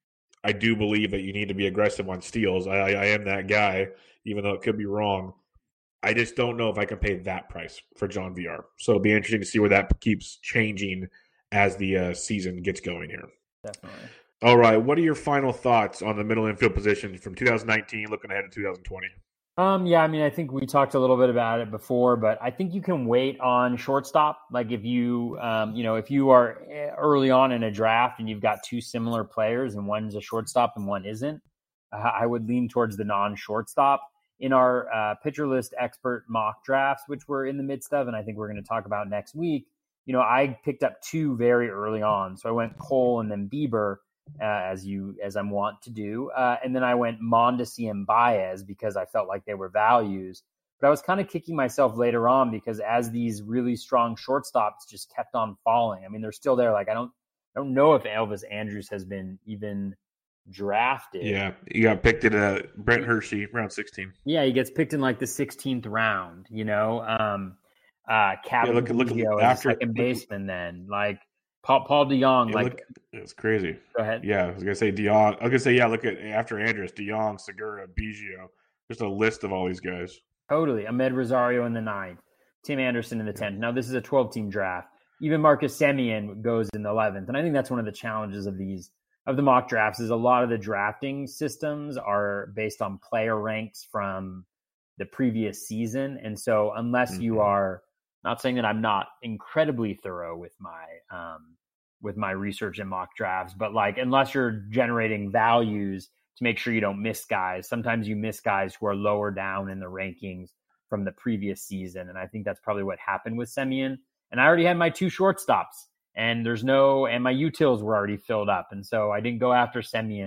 Speaker 2: I do believe that you need to be aggressive on steals. I, I am that guy, even though it could be wrong. I just don't know if I can pay that price for John V R. So it'll be interesting to see where that keeps changing as the uh, season gets going here.
Speaker 3: Definitely.
Speaker 2: All right. What are your final thoughts on the middle infield position from two thousand nineteen looking ahead to two thousand twenty?
Speaker 3: Um, yeah, I mean, I think we talked a little bit about it before, but I think you can wait on shortstop. Like if you, um, you know, if you are early on in a draft and you've got two similar players and one's a shortstop and one isn't, uh, I would lean towards the non-shortstop. In our uh, pitcher list expert mock drafts, which we're in the midst of, and I think we're going to talk about next week, you know, I picked up two very early on. So I went Cole and then Bieber, uh, as you as I'm wont to do, uh, and then I went Mondesi and Baez because I felt like they were values. But I was kind of kicking myself later on because as these really strong shortstops just kept on falling. I mean, they're still there. Like I don't I don't know if Elvis Andrus has been even drafted.
Speaker 2: Yeah, he got picked at uh, Brent Hershey, round sixteen.
Speaker 3: Yeah, he gets picked in like the sixteenth round, you know. Um, uh, Kevin
Speaker 2: yeah, look, look,
Speaker 3: look,
Speaker 2: after
Speaker 3: second
Speaker 2: look,
Speaker 3: baseman, then like Paul Paul DeYoung,
Speaker 2: yeah,
Speaker 3: like
Speaker 2: look, it's crazy.
Speaker 3: Go ahead.
Speaker 2: Yeah, I was gonna say DeYoung. I was gonna say yeah. Look at after Andrus, DeYoung, Segura, Biggio. Just a list of all these guys.
Speaker 3: Totally, Ahmed Rosario in the ninth, Tim Anderson in the tenth. Now this is a twelve-team draft. Even Marcus Semien goes in the eleventh, and I think that's one of the challenges of these. Of the mock drafts is a lot of the drafting systems are based on player ranks from the previous season. And so unless mm-hmm. you are not saying that I'm not incredibly thorough with my, um, with my research and mock drafts, but like, unless you're generating values to make sure you don't miss guys, sometimes you miss guys who are lower down in the rankings from the previous season. And I think that's probably what happened with Semien. And I already had my two shortstops. And there's no, and my utils were already filled up. And so I didn't go after Semien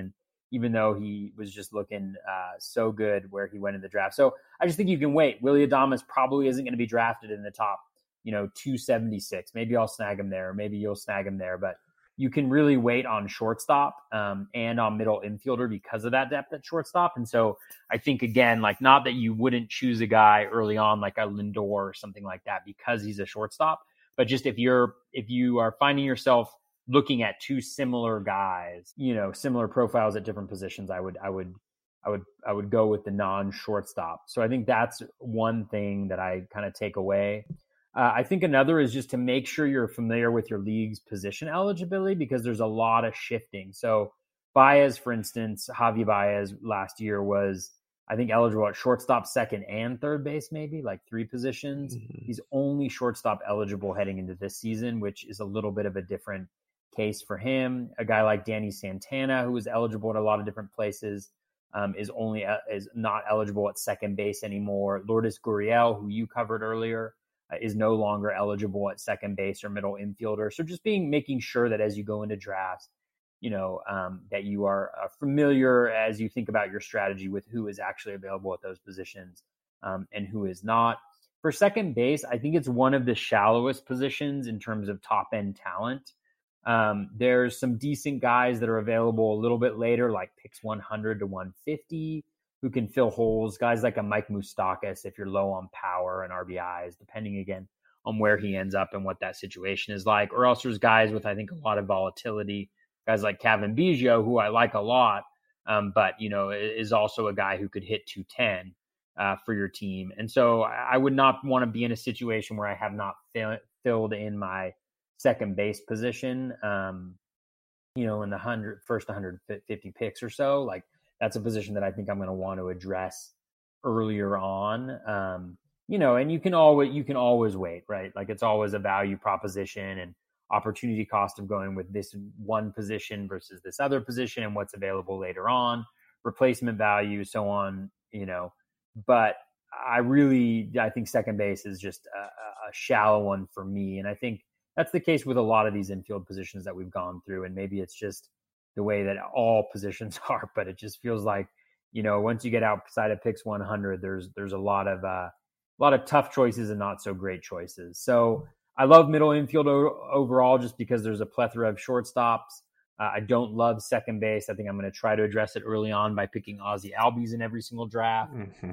Speaker 3: even though he was just looking uh, so good where he went in the draft. So I just think you can wait. Willy Adames probably isn't going to be drafted in the top, you know, two seventy-six. Maybe I'll snag him there. Maybe you'll snag him there. But you can really wait on shortstop um, and on middle infielder because of that depth at shortstop. And so I think, again, like not that you wouldn't choose a guy early on like a Lindor or something like that because he's a shortstop, but just if you're if you are finding yourself looking at two similar guys, you know, similar profiles at different positions, I would I would I would I would go with the non-shortstop. So I think that's one thing that I kind of take away. Uh, I think another is just to make sure you're familiar with your league's position eligibility because there's a lot of shifting. So Baez, for instance, Javi Baez last year was, I think, eligible at shortstop, second, and third base, maybe like three positions. Mm-hmm. He's only shortstop eligible heading into this season, which is a little bit of a different case for him. A guy like Danny Santana, who is eligible at a lot of different places, um, is only uh, is not eligible at second base anymore. Lourdes Gurriel, who you covered earlier, uh, is no longer eligible at second base or middle infielder. So just being making sure that as you go into drafts, you know, um, that you are uh, familiar as you think about your strategy with who is actually available at those positions um, and who is not. For second base, I think it's one of the shallowest positions in terms of top end talent. Um, there's some decent guys that are available a little bit later, like picks one hundred to one fifty, who can fill holes. Guys like a Mike Moustakas, if you're low on power and R B Is, depending again on where he ends up and what that situation is like. Or else there's guys with, I think, a lot of volatility. Guys like Kevin Biggio, who I like a lot, um, but, you know, is also a guy who could hit two ten uh, for your team. And so I would not want to be in a situation where I have not fill, filled in my second base position, um, you know, in the hundred, first one hundred fifty picks or so. Like that's a position that I think I'm going to want to address earlier on. Um, you know, and you can always, you can always wait, right? Like it's always a value proposition and opportunity cost of going with this one position versus this other position and what's available later on, replacement value, so on, you know, but I really, I think second base is just a, a shallow one for me. And I think that's the case with a lot of these infield positions that we've gone through. And maybe it's just the way that all positions are, but it just feels like, you know, once you get outside of picks one hundred, there's, there's a lot of, uh, a lot of tough choices and not so great choices. So I love middle infield o- overall, just because there's a plethora of shortstops. Uh, I don't love second base. I think I'm going to try to address it early on by picking Ozzie Albies in every single draft.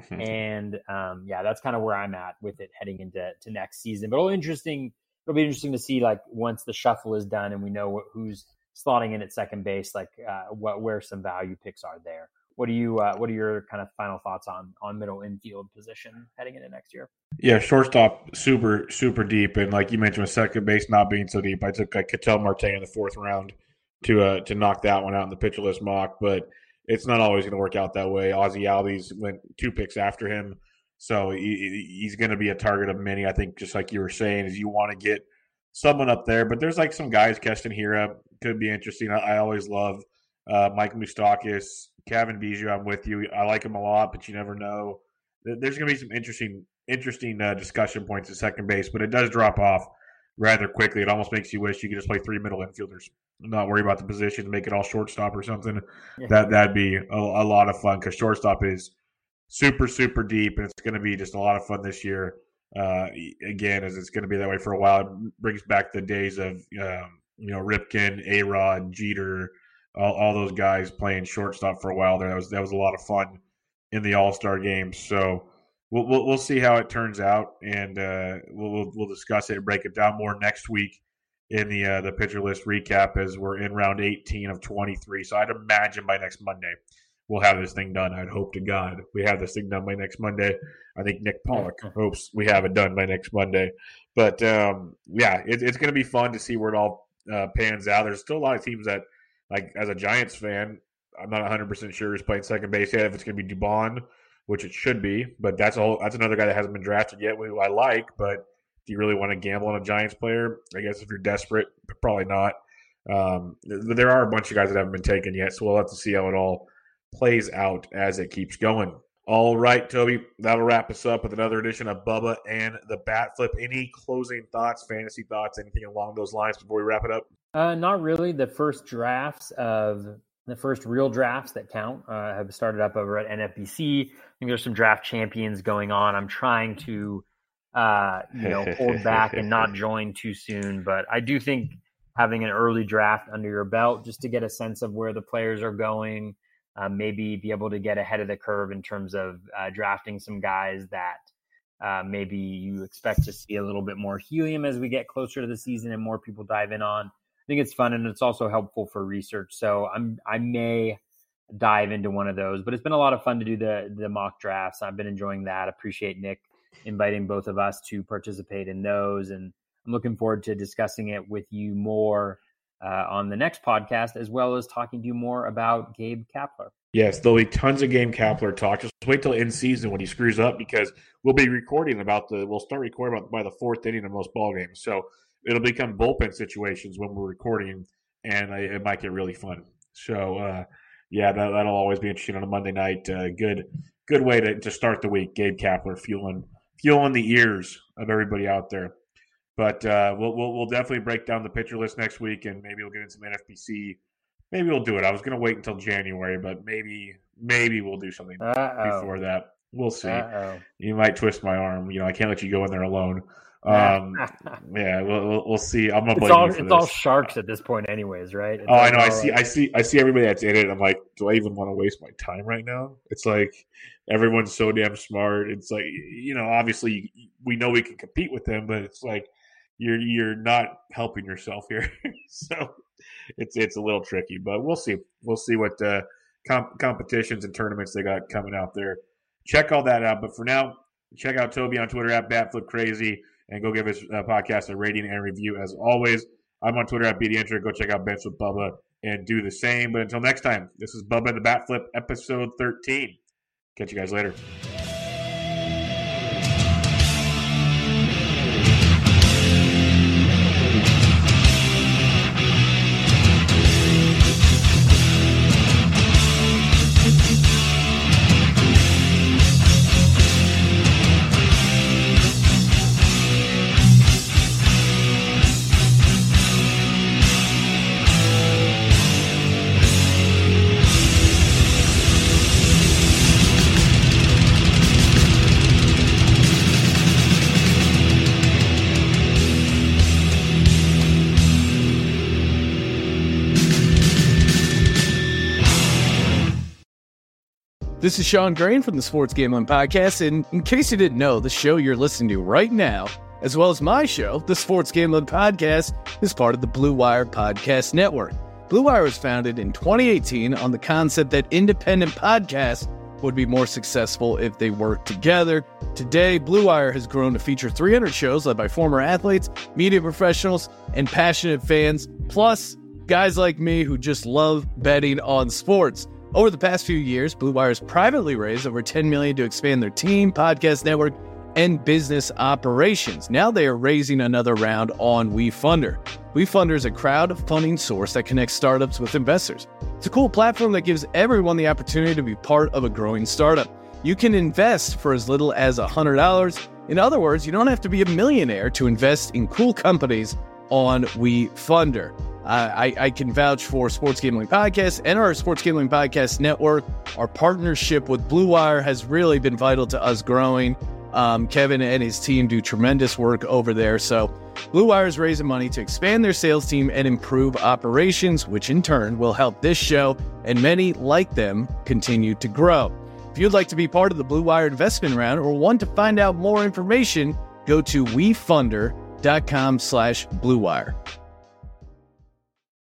Speaker 3: and um, yeah, that's kind of where I'm at with it heading into to next season, but it'll interesting. It'll be interesting to see, like, once the shuffle is done and we know what, who's slotting in at second base, like uh, what, where some value picks are there. What do you, uh, what are your kind of final thoughts on, on middle infield position heading into next year?
Speaker 2: Yeah, shortstop, super, super deep. And like you mentioned, with second base not being so deep, I took like Ketel Marte in the fourth round to, uh, to knock that one out in the pitcher list mock, but it's not always going to work out that way. Ozzie Albies went two picks after him. So he, he's going to be a target of many. I think, just like you were saying, is you want to get someone up there. But there's like some guys, Keston Hiura could be interesting. I, I always love uh, Mike Moustakas, Kevin Biggio. I'm with you. I like him a lot, but you never know. There's going to be some interesting, interesting uh, discussion points at second base, but it does drop off rather quickly. It almost makes you wish you could just play three middle infielders, not worry about the position, make it all shortstop or something. Yeah. That that'd be a, a lot of fun because shortstop is super, super deep, and it's going to be just a lot of fun this year. Uh, again, as it's going to be that way for a while. It brings back the days of um, you know Ripken, A-Rod, Jeter, all, all those guys playing shortstop for a while there. That was that was a lot of fun in the All-Star games. So we'll we'll, we'll see how it turns out, and uh, we'll, we'll we'll discuss it and break it down more next week in the uh, the pitcher list recap as we're in round eighteen of twenty-three. So I'd imagine by next Monday we'll have this thing done. I'd hope to God we have this thing done by next Monday. I think Nick Pollock hopes we have it done by next Monday. But, um, yeah, it, it's going to be fun to see where it all uh, pans out. There's still a lot of teams that, like, as a Giants fan, I'm not one hundred percent sure who's playing second base yet, if it's going to be Dubon, which it should be. But that's a whole, that's another guy that hasn't been drafted yet, who I like. But do you really want to gamble on a Giants player? I guess if you're desperate, probably not. Um, there are a bunch of guys that haven't been taken yet, so we'll have to see how it all plays out as it keeps going. All right, Toby, that'll wrap us up with another edition of Bubba and the Bat Flip. Any closing thoughts, fantasy thoughts, anything along those lines before we wrap it up?
Speaker 3: Uh, not really. The first drafts of The first real drafts that count uh, have started up over at N F B C. I think there's some draft champions going on. I'm trying to, uh, you know, hold back and not join too soon. But I do think having an early draft under your belt just to get a sense of where the players are going, uh, maybe be able to get ahead of the curve in terms of uh, drafting some guys that uh, maybe you expect to see a little bit more helium as we get closer to the season and more people dive in on. I think it's fun and it's also helpful for research. So I'm I may dive into one of those, but it's been a lot of fun to do the the mock drafts. I've been enjoying that. Appreciate Nick inviting both of us to participate in those, and I'm looking forward to discussing it with you more uh, on the next podcast, as well as talking to you more about Gabe Kapler.
Speaker 2: Yes, there'll be tons of Gabe Kapler talk. Just wait till in season when he screws up, because we'll be recording about the we'll start recording about by the fourth inning of most ball games. So it'll become bullpen situations when we're recording, and I, it might get really fun. So, uh, yeah, that, that'll always be interesting on a Monday night. Uh, good good way to, to start the week. Gabe Kapler fueling fueling the ears of everybody out there. But uh, we'll, we'll we'll definitely break down the pitcher list next week, and maybe we'll get into some N F B C. Maybe we'll do it. I was going to wait until January, but maybe maybe we'll do something Uh-oh. before that. We'll see. Uh-oh. You might twist my arm. You know, I can't let you go in there alone. Um, yeah, we'll, we'll we'll see. I'm gonna blame
Speaker 3: all,
Speaker 2: you for
Speaker 3: It's
Speaker 2: this.
Speaker 3: all sharks at this point, anyways, right? It's
Speaker 2: oh, I know. I
Speaker 3: right.
Speaker 2: see. I see. I see everybody that's in it. I'm like, do I even want to waste my time right now? It's like everyone's so damn smart. It's like, you know, obviously we know we can compete with them, but it's like you're you're not helping yourself here. So it's it's a little tricky, but we'll see. We'll see what uh, comp- competitions and tournaments they got coming out there. Check all that out. But for now, check out Toby on Twitter at BatFlipCrazy. And go give his uh, podcast a rating and review as always. I'm on Twitter at B D Enter. Go check out Bench with Bubba and do the same. But until next time, this is Bubba and the Bat Flip, episode thirteen. Catch you guys later.
Speaker 4: This is Sean Green from the Sports Gambling Podcast, and in case you didn't know, the show you're listening to right now, as well as my show, the Sports Gambling Podcast, is part of the Blue Wire Podcast Network. Blue Wire was founded in twenty eighteen on the concept that independent podcasts would be more successful if they worked together. Today, Blue Wire has grown to feature three hundred shows led by former athletes, media professionals, and passionate fans, plus guys like me who just love betting on sports. Over the past few years, Blue Wire has privately raised over ten million dollars to expand their team, podcast network, and business operations. Now they are raising another round on WeFunder. WeFunder is a crowdfunding source that connects startups with investors. It's a cool platform that gives everyone the opportunity to be part of a growing startup. You can invest for as little as one hundred dollars. In other words, you don't have to be a millionaire to invest in cool companies on WeFunder. Uh, I, I can vouch for Sports Gambling Podcast and our Sports Gambling Podcast Network. Our partnership with Blue Wire has really been vital to us growing. Um, Kevin and his team do tremendous work over there. So Blue Wire is raising money to expand their sales team and improve operations, which in turn will help this show and many like them continue to grow. If you'd like to be part of the Blue Wire investment round or want to find out more information, go to wefunder.com slash Blue Wire.